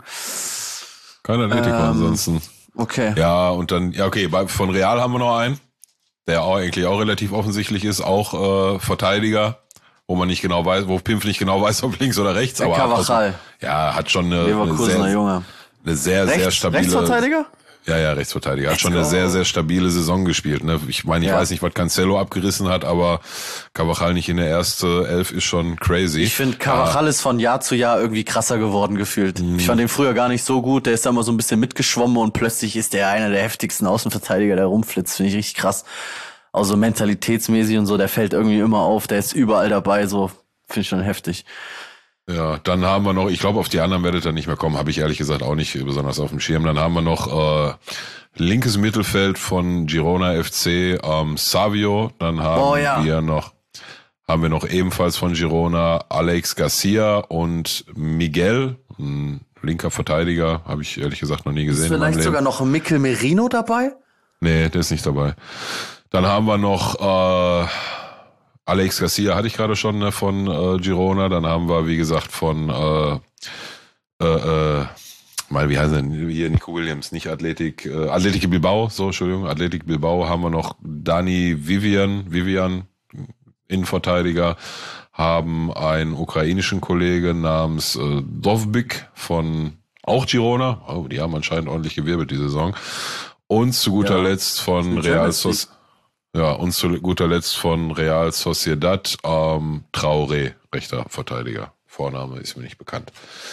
Kein Atletico Ähm, ansonsten. Okay. Ja, und dann, ja, okay, bei, von Real haben wir noch einen, der auch eigentlich auch relativ offensichtlich ist, auch äh, Verteidiger, wo man nicht genau weiß, wo Pimpf nicht genau weiß, ob links oder rechts, Der aber hat, Carvajal. ja, hat schon eine, eine Leverkusener sehr, Junge. eine sehr, sehr Rechts, stabile. Rechtsverteidiger? Ja, ja, Rechtsverteidiger. Hat Let's schon eine go. sehr, sehr stabile Saison gespielt. Ne? Ich meine, ich Ja. weiß nicht, was Cancelo abgerissen hat, aber Carvajal nicht in der ersten Elf ist schon crazy. Ich finde, Carvajal ist von Jahr zu Jahr irgendwie krasser geworden gefühlt. Mhm. Ich fand den früher gar nicht so gut. Der ist da mal so ein bisschen mitgeschwommen und plötzlich ist der einer der heftigsten Außenverteidiger, der rumflitzt. Finde ich richtig krass. Also mentalitätsmäßig und so, der fällt irgendwie immer auf. Der ist überall dabei, so. Finde ich schon heftig. Ja, dann haben wir noch, ich glaube, auf die anderen werdet ihr nicht mehr kommen, habe ich ehrlich gesagt auch nicht besonders auf dem Schirm. Dann haben wir noch äh, linkes Mittelfeld von Girona F C, ähm, Savio. Dann haben Oh, ja. wir noch, haben wir noch ebenfalls von Girona Alex Garcia und Miguel, ein linker Verteidiger, habe ich ehrlich gesagt noch nie gesehen. Ist in meinem vielleicht Leben. sogar noch Mikel Merino dabei? Nee, der ist nicht dabei. Dann haben wir noch äh, Alex Garcia, hatte ich gerade schon, ne, von äh, Girona. Dann haben wir, wie gesagt, von äh, äh, äh, mal, wie heißt denn hier, Nico Williams, nicht Athletic, äh, Athletic Bilbao, so, Entschuldigung, Athletic Bilbao haben wir noch Dani Vivian, Vivian, Innenverteidiger, haben einen ukrainischen Kollegen namens äh, Dovbik von auch Girona. Oh, die haben anscheinend ordentlich gewirbelt die Saison. Und zu guter Ja. Letzt von Die Real Champions League. Soc ja, und zu guter Letzt von Real Sociedad ähm, Traoré, rechter Verteidiger. Vorname ist mir nicht bekannt.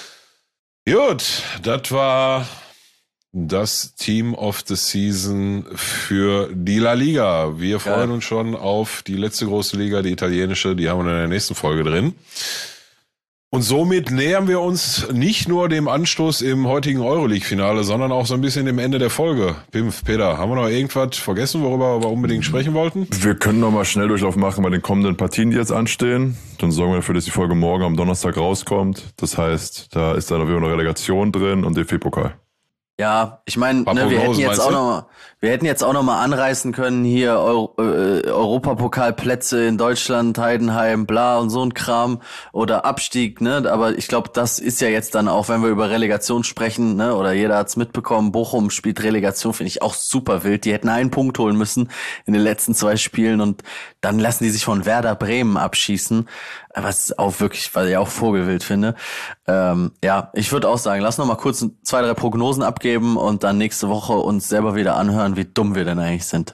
Gut, das war das Team of the Season für die La Liga. Wir Geil. freuen uns schon auf die letzte große Liga, die italienische. Die haben wir in der nächsten Folge drin. Und somit nähern wir uns nicht nur dem Anstoß im heutigen Euroleague-Finale, sondern auch so ein bisschen dem Ende der Folge. Pimpf, Peter, haben wir noch irgendwas vergessen, worüber wir unbedingt sprechen wollten? Wir können noch mal Schnelldurchlauf machen bei den kommenden Partien, die jetzt anstehen. Dann sorgen wir dafür, dass die Folge morgen am Donnerstag rauskommt. Das heißt, da ist dann wieder eine Relegation drin und D F B-Pokal. Ja, ich meine, Paar ne, wir hätten Prognosen, jetzt meinst auch du? noch mal, wir hätten jetzt auch noch mal anreißen können hier Euro, äh, Europapokalplätze in Deutschland, Heidenheim, bla und so ein Kram oder Abstieg, ne? Aber ich glaube, das ist ja jetzt dann auch, wenn wir über Relegation sprechen, ne? Oder jeder hat's mitbekommen. Bochum spielt Relegation, finde ich auch super wild. Die hätten einen Punkt holen müssen in den letzten zwei Spielen und dann lassen die sich von Werder Bremen abschießen. Was ist auch wirklich, weil ich auch vogelwild finde. Ähm, ja, ich würde auch sagen, lass noch mal kurz zwei, drei Prognosen abgeben und dann nächste Woche uns selber wieder anhören, wie dumm wir denn eigentlich sind.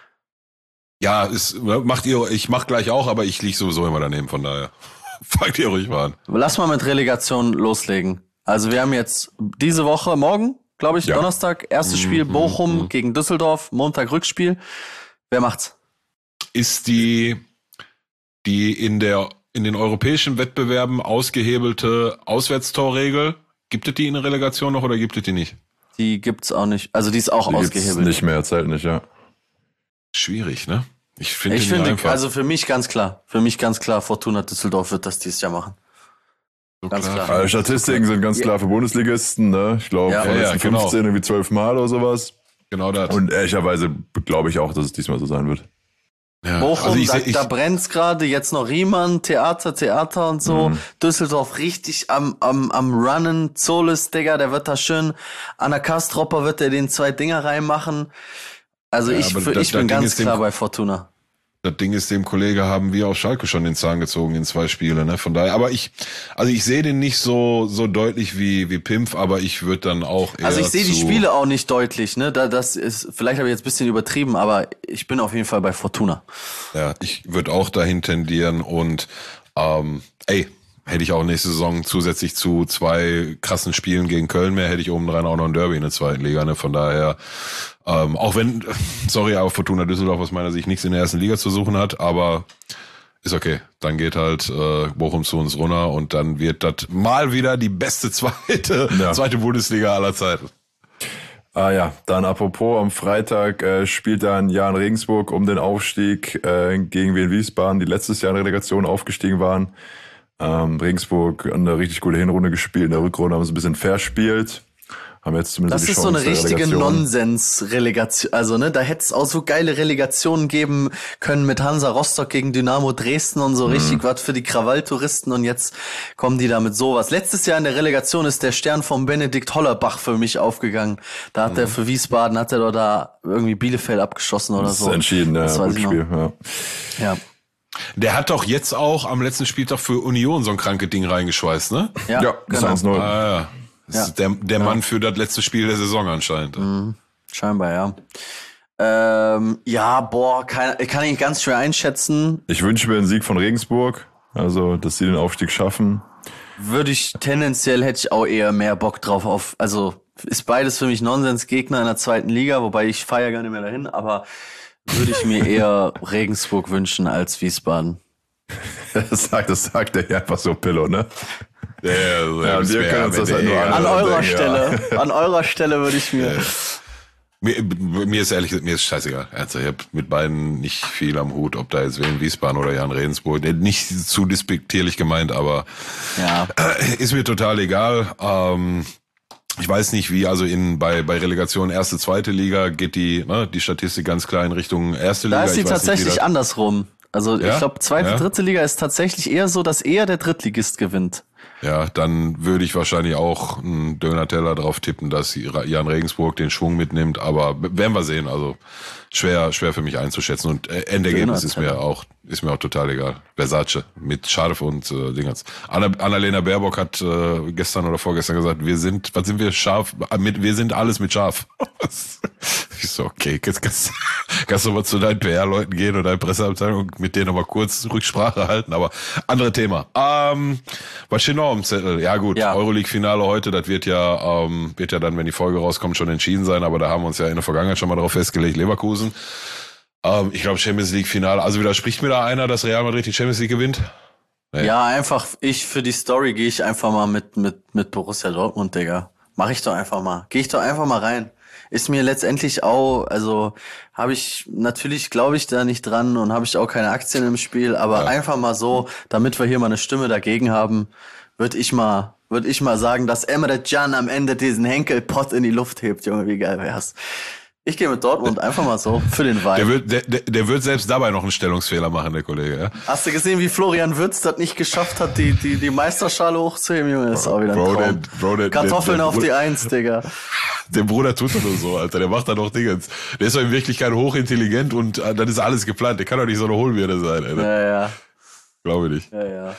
Ja, ist, macht ihr, ich mach gleich auch, aber ich lieg sowieso immer daneben, von daher. Fangt ihr ruhig mal an. Lass mal mit Relegation loslegen. Also wir haben jetzt diese Woche, morgen, glaube ich, Ja. Donnerstag, erstes Spiel Bochum gegen Düsseldorf, Montag Rückspiel. Wer macht's? Ist die, die in der, in den europäischen Wettbewerben ausgehebelte Auswärtstorregel, gibt es die in der Relegation noch oder gibt es die nicht? Die gibt's auch nicht. Also die ist auch Die gibt's ausgehebelt. nicht mehr, zählt nicht, ja. Schwierig, ne? Ich finde Ich die finde, einfach. also für mich ganz klar, für mich ganz klar, Fortuna Düsseldorf wird das dieses Jahr machen. so ganz klar. Also Statistiken sind ganz klar für Bundesligisten, ne? Ich glaube, Ja. von Ja, den ja, letzten genau. fünfzehn irgendwie zwölf Mal oder sowas. Genau das. Und ehrlicherweise glaube ich auch, dass es diesmal so sein wird. Ja, Bochum, also ich da, seh- ich- da brennt's gerade, jetzt noch Riemann, Theater, Theater und so. Mhm. Düsseldorf richtig am, am, am Runnen. Zolis, Digga, der wird da schön, an der Kastropper wird er den zwei Dinger reinmachen. Also Ja, ich, aber für, da- ich da bin Ding ganz ist dem- klar bei Fortuna. Das Ding ist, dem Kollege haben wir auf Schalke schon den Zahn gezogen in zwei Spiele, ne? Von daher, aber ich, also ich sehe den nicht so so deutlich wie wie Pimpf, aber ich würde dann auch eher Also ich sehe die zu- Spiele auch nicht deutlich, ne? Da, das ist, vielleicht habe ich jetzt ein bisschen übertrieben, aber ich bin auf jeden Fall bei Fortuna. Ja, ich würde auch dahin tendieren und ähm, ey, hätte ich auch nächste Saison zusätzlich zu zwei krassen Spielen gegen Köln mehr, hätte ich obendrein auch noch ein Derby in der zweiten Liga, ne? Von daher, ähm, auch wenn, sorry, aber Fortuna Düsseldorf aus meiner Sicht nichts in der ersten Liga zu suchen hat, aber ist okay. Dann geht halt äh, Bochum zu uns runter und dann wird das mal wieder die beste zweite, Ja. zweite Bundesliga aller Zeiten. Ah ja, dann apropos, am Freitag äh, spielt dann Jan Regensburg um den Aufstieg äh, gegen Wien Wiesbaden, die letztes Jahr in der Relegation aufgestiegen waren. Ähm, Regensburg hat eine richtig gute Hinrunde gespielt, in der Rückrunde haben sie ein bisschen verspielt. Haben jetzt zumindest Das die ist so Chance eine der richtige Relegation. Nonsens-Relegation. Also, ne, da hätte es auch so geile Relegationen geben können mit Hansa Rostock gegen Dynamo Dresden und so richtig was für die Krawalltouristen und jetzt kommen die da mit sowas. Letztes Jahr in der Relegation ist der Stern von Benedikt Hollerbach für mich aufgegangen. Da hat er für Wiesbaden, hat er doch da irgendwie Bielefeld abgeschossen oder Das so. ist entschieden, ja, das weiß gutes ich noch. Spiel. Ja. Ja, Der hat doch jetzt auch am letzten Spieltag für Union so ein kranke Ding reingeschweißt, ne? ja, Ja, das genau. eins null. Ah, ja. Das Ja. ist der, der Mann für das letzte Spiel der Saison anscheinend. Scheinbar, ja. Ähm, ja, boah, kann, kann ich ganz schwer einschätzen. Ich wünsche mir einen Sieg von Regensburg, also dass sie den Aufstieg schaffen. Würde ich tendenziell, hätte ich auch eher mehr Bock drauf auf, also ist beides für mich Nonsensgegner in der zweiten Liga, wobei ich feiere gar nicht mehr dahin, aber würde ich mir eher Regensburg wünschen als Wiesbaden. Das sagt, das sagt der hier einfach so Pillow, ne? Ja, also, Ja, das wir wär können am uns das Ende halt nur egal. An Ja, eurer denke, Stelle, an eurer Stelle würde ich mir, Mir, mir ist ehrlich, mir ist scheißegal. Also ich habe mit beiden nicht viel am Hut, ob da jetzt Wien Wiesbaden oder Jan Regensburg. Nicht zu despektierlich gemeint, aber ja, äh, ist mir total egal. Ähm, ich weiß nicht, wie, also in bei bei Relegation erste, zweite Liga geht die ne, die Statistik ganz klar in Richtung erste da Liga. ist sie Ich weiß nicht, wie tatsächlich das- andersrum. Also Ja? ich glaube, zweite, Ja? dritte Liga ist tatsächlich eher so, dass eher der Drittligist gewinnt. Ja, dann würde ich wahrscheinlich auch einen Döner-Teller drauf tippen, dass Jan Regensburg den Schwung mitnimmt, aber werden wir sehen. Also schwer, schwer für mich einzuschätzen und äh, Endergebnis ist mir Döner-Teller. auch, ist mir auch total egal. Versace mit Scharf und äh, Dingens. Anna, Annalena Baerbock hat äh, gestern oder vorgestern gesagt, wir sind, was sind wir scharf? Mit, wir sind alles mit Schaf. Ich so, okay, jetzt kannst, kannst du mal zu deinen P R-Leuten gehen oder deiner Presseabteilung und mit denen nochmal kurz Rücksprache halten, aber andere Thema. Ähm, was steht noch am Zettel? Ja gut, Ja. Euroleague-Finale heute, das wird ja, ähm, wird ja dann, wenn die Folge rauskommt, schon entschieden sein, aber da haben wir uns ja in der Vergangenheit schon mal darauf festgelegt, Leverkusen. Ähm, ich glaube Champions League-Finale, also widerspricht mir da einer, dass Real Madrid die Champions League gewinnt? Nee. Ja, einfach, ich für die Story gehe ich einfach mal mit, mit, mit Borussia Dortmund, Digga. Mach ich doch einfach mal. Gehe ich doch einfach mal rein. Ist mir letztendlich auch, also habe ich, natürlich glaube ich da nicht dran und habe ich auch keine Aktien im Spiel, aber Ja. einfach mal so, damit wir hier mal eine Stimme dagegen haben, würde ich mal, würde ich mal sagen, dass Emre Can am Ende diesen Henkelpott in die Luft hebt, Junge, wie geil wär's. Ich gehe mit Dortmund einfach mal so für den Der Vibe. wird, der, der, der wird selbst dabei noch einen Stellungsfehler machen, der Kollege, ja? Hast du gesehen, wie Florian Würz das nicht geschafft hat, die, die, die Meisterschale hochzuheben, Junge? Das ist auch wieder ein Bro, Traum. der- Bro, der- Kartoffeln der- der- auf die Eins, Digga. Der Bruder tut doch nur so, Alter. Der macht da noch Dingens. Der ist doch in Wirklichkeit hochintelligent und äh, das ist alles geplant. Der kann doch nicht so eine Hohlbirne sein, Alter. Ja, ja, Glaube ich nicht. ja, ja.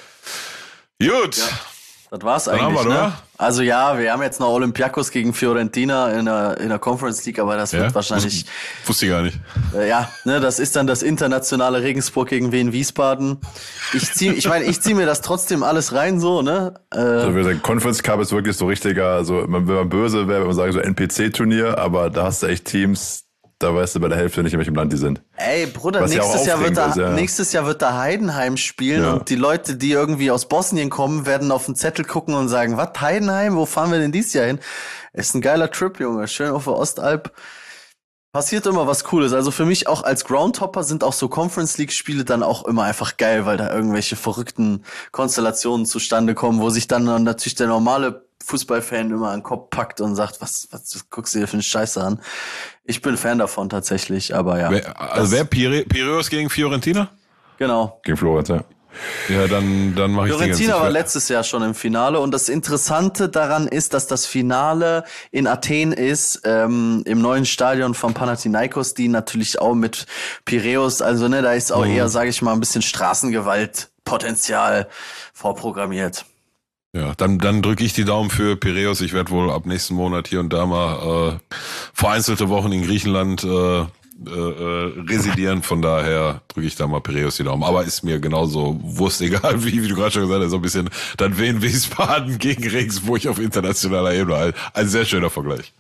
Gut. Das war's haben eigentlich, wir, ne? oder? Also ja, wir haben jetzt noch Olympiakos gegen Fiorentina in der, in der Conference League, aber das Ja? wird wahrscheinlich, Wus- Wusste ich gar nicht. äh, ja, ne, das ist dann das internationale Regensburg gegen Wien Wiesbaden. Ich zieh, ich meine, ich zieh mir das trotzdem alles rein so, ne? Äh, Also wir sagen, Conference Cup ist wirklich so richtiger, also wenn man böse wäre, wenn man sagen so N P C-Turnier, aber da hast du echt Teams, da weißt du bei der Hälfte nicht, in welchem Land die sind. Ey, Bruder, Was ja nächstes auch Jahr wird da, aufregend ist, ja. nächstes Jahr wird da Heidenheim spielen Ja. und die Leute, die irgendwie aus Bosnien kommen, werden auf den Zettel gucken und sagen, was, Heidenheim, wo fahren wir denn dieses Jahr hin? Ist ein geiler Trip, Junge, schön auf der Ostalb. Passiert immer was Cooles. Also für mich auch als Groundhopper sind auch so Conference League Spiele dann auch immer einfach geil, weil da irgendwelche verrückten Konstellationen zustande kommen, wo sich dann natürlich der normale Fußballfan immer an den Kopf packt und sagt, was, was guckst du dir für eine Scheiße an? Ich bin Fan davon tatsächlich, aber ja. Wer, also wer Pire, Piräus gegen Fiorentina? Genau. Gegen Florenz, ja. Ja, dann, dann mache ich Fiorentina war letztes Jahr schon im Finale und das Interessante daran ist, dass das Finale in Athen ist, ähm, im neuen Stadion von Panathinaikos, die natürlich auch mit Piräus, also ne, da ist auch mhm. eher, sage ich mal, ein bisschen Straßengewaltpotenzial vorprogrammiert. Ja, dann, dann drücke ich die Daumen für Piräus. Ich werde wohl ab nächsten Monat hier und da mal äh, vereinzelte Wochen in Griechenland äh, Äh, äh, residieren, von daher drücke ich da mal Piräus die Daumen. Aber ist mir genauso Wurst egal, wie, wie du gerade schon gesagt hast, so ein bisschen dann Wien Wiesbaden gegen Regensburg auf internationaler Ebene. Ein, ein sehr schöner Vergleich.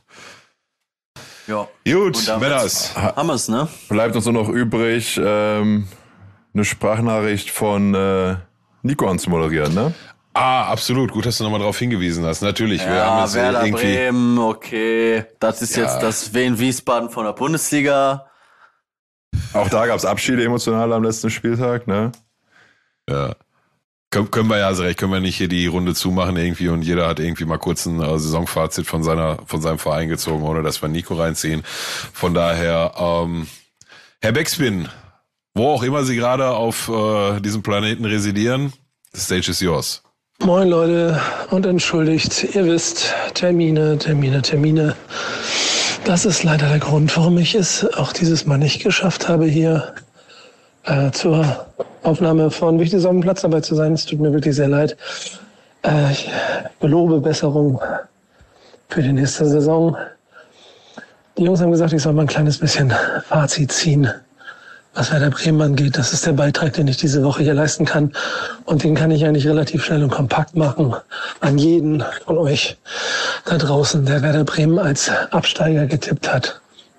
Ja. Gut, Männers. Haben wir's, ne? Bleibt uns nur noch übrig, ähm, eine Sprachnachricht von äh, Nico anzumoderieren, ne? Ah, absolut. Gut, dass du nochmal darauf hingewiesen hast. Natürlich. Ja, wir haben jetzt Werder irgendwie Bremen, okay. Das ist ja. jetzt das Wien Wiesbaden von der Bundesliga. Auch da gab's Abschiede emotional am letzten Spieltag, ne? Ja. Können, können wir ja, also recht, können wir nicht hier die Runde zumachen irgendwie und jeder hat irgendwie mal kurz ein äh, Saisonfazit von seiner, von seinem Verein gezogen, ohne dass wir Nico reinziehen. Von daher, ähm, Herr Backspin, wo auch immer Sie gerade auf äh, diesem Planeten residieren, the stage is yours. Moin Leute und entschuldigt, ihr wisst, Termine, Termine, Termine. Das ist leider der Grund, warum ich es auch dieses Mal nicht geschafft habe, hier äh, zur Aufnahme von Wichtiges auf dem Platz dabei zu sein. Es tut mir wirklich sehr leid. Äh, ich gelobe Besserung für die nächste Saison. Die Jungs haben gesagt, ich soll mal ein kleines bisschen Fazit ziehen, was Werder Bremen angeht. Das ist der Beitrag, den ich diese Woche hier leisten kann. Und den kann ich eigentlich relativ schnell und kompakt machen an jeden von euch da draußen, der Werder Bremen als Absteiger getippt hat.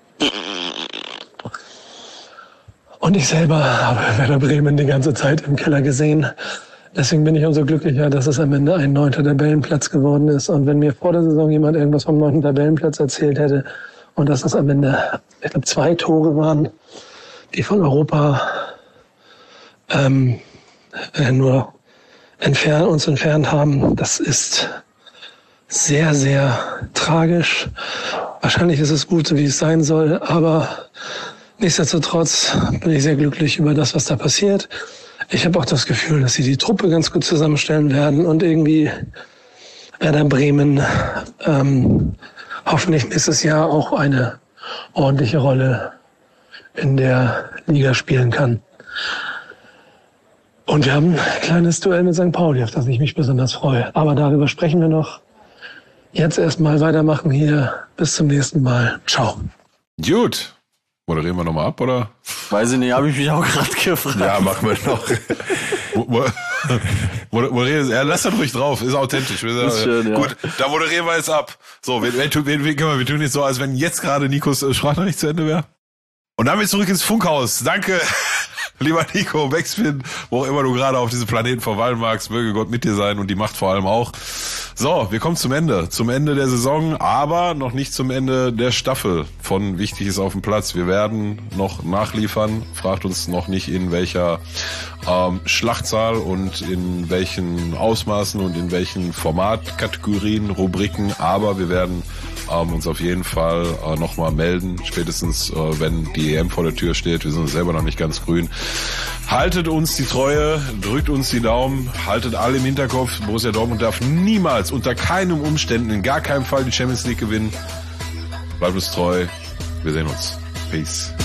Und ich selber habe Werder Bremen die ganze Zeit im Keller gesehen. Deswegen bin ich umso glücklicher, dass es am Ende ein neunter Tabellenplatz geworden ist. Und wenn mir vor der Saison jemand irgendwas vom neunten Tabellenplatz erzählt hätte und dass es am Ende, ich glaube, zwei Tore waren, die von Europa ähm, äh, nur entfernt, uns entfernt haben. Das ist sehr, sehr tragisch. Wahrscheinlich ist es gut, so wie es sein soll, aber nichtsdestotrotz bin ich sehr glücklich über das, was da passiert. Ich habe auch das Gefühl, dass sie die Truppe ganz gut zusammenstellen werden und irgendwie Werder Bremen ähm, hoffentlich nächstes Jahr auch eine ordentliche Rolle in der Liga spielen kann. Und wir haben ein kleines Duell mit Sankt Pauli, auf das ich mich besonders freue. Aber darüber sprechen wir noch. Jetzt erstmal weitermachen hier. Bis zum nächsten Mal. Ciao. Gut. Moderieren wir nochmal ab, oder? Weiß ich nicht, habe ich mich auch gerade gefragt. Ja, machen wir noch. Moderieren, ja, lass das ruhig drauf, ist authentisch. Ist schön, ja. Gut, da moderieren wir jetzt ab. So, wir, wir, wir, wir, wir tun jetzt so, als wenn jetzt gerade Nikos Sprachnachricht zu Ende wäre. Und dann wieder zurück ins Funkhaus. Danke, lieber Nico, Backspin, wo auch immer du gerade auf diesem Planeten verweilen magst, möge Gott mit dir sein und die Macht vor allem auch. So, wir kommen zum Ende, zum Ende der Saison, aber noch nicht zum Ende der Staffel von Wichtiges auf dem Platz. Wir werden noch nachliefern, fragt uns noch nicht in welcher ähm, Schlachtzahl und in welchen Ausmaßen und in welchen Formatkategorien, Rubriken, aber wir werden ähm, uns auf jeden Fall äh, nochmal melden, spätestens äh, wenn die E M vor der Tür steht. Wir sind uns selber noch nicht ganz grün. Haltet uns die Treue, drückt uns die Daumen, haltet alle im Hinterkopf. Borussia Dortmund darf niemals, unter keinem Umständen, in gar keinem Fall die Champions League gewinnen. Bleibt uns treu. Wir sehen uns. Peace.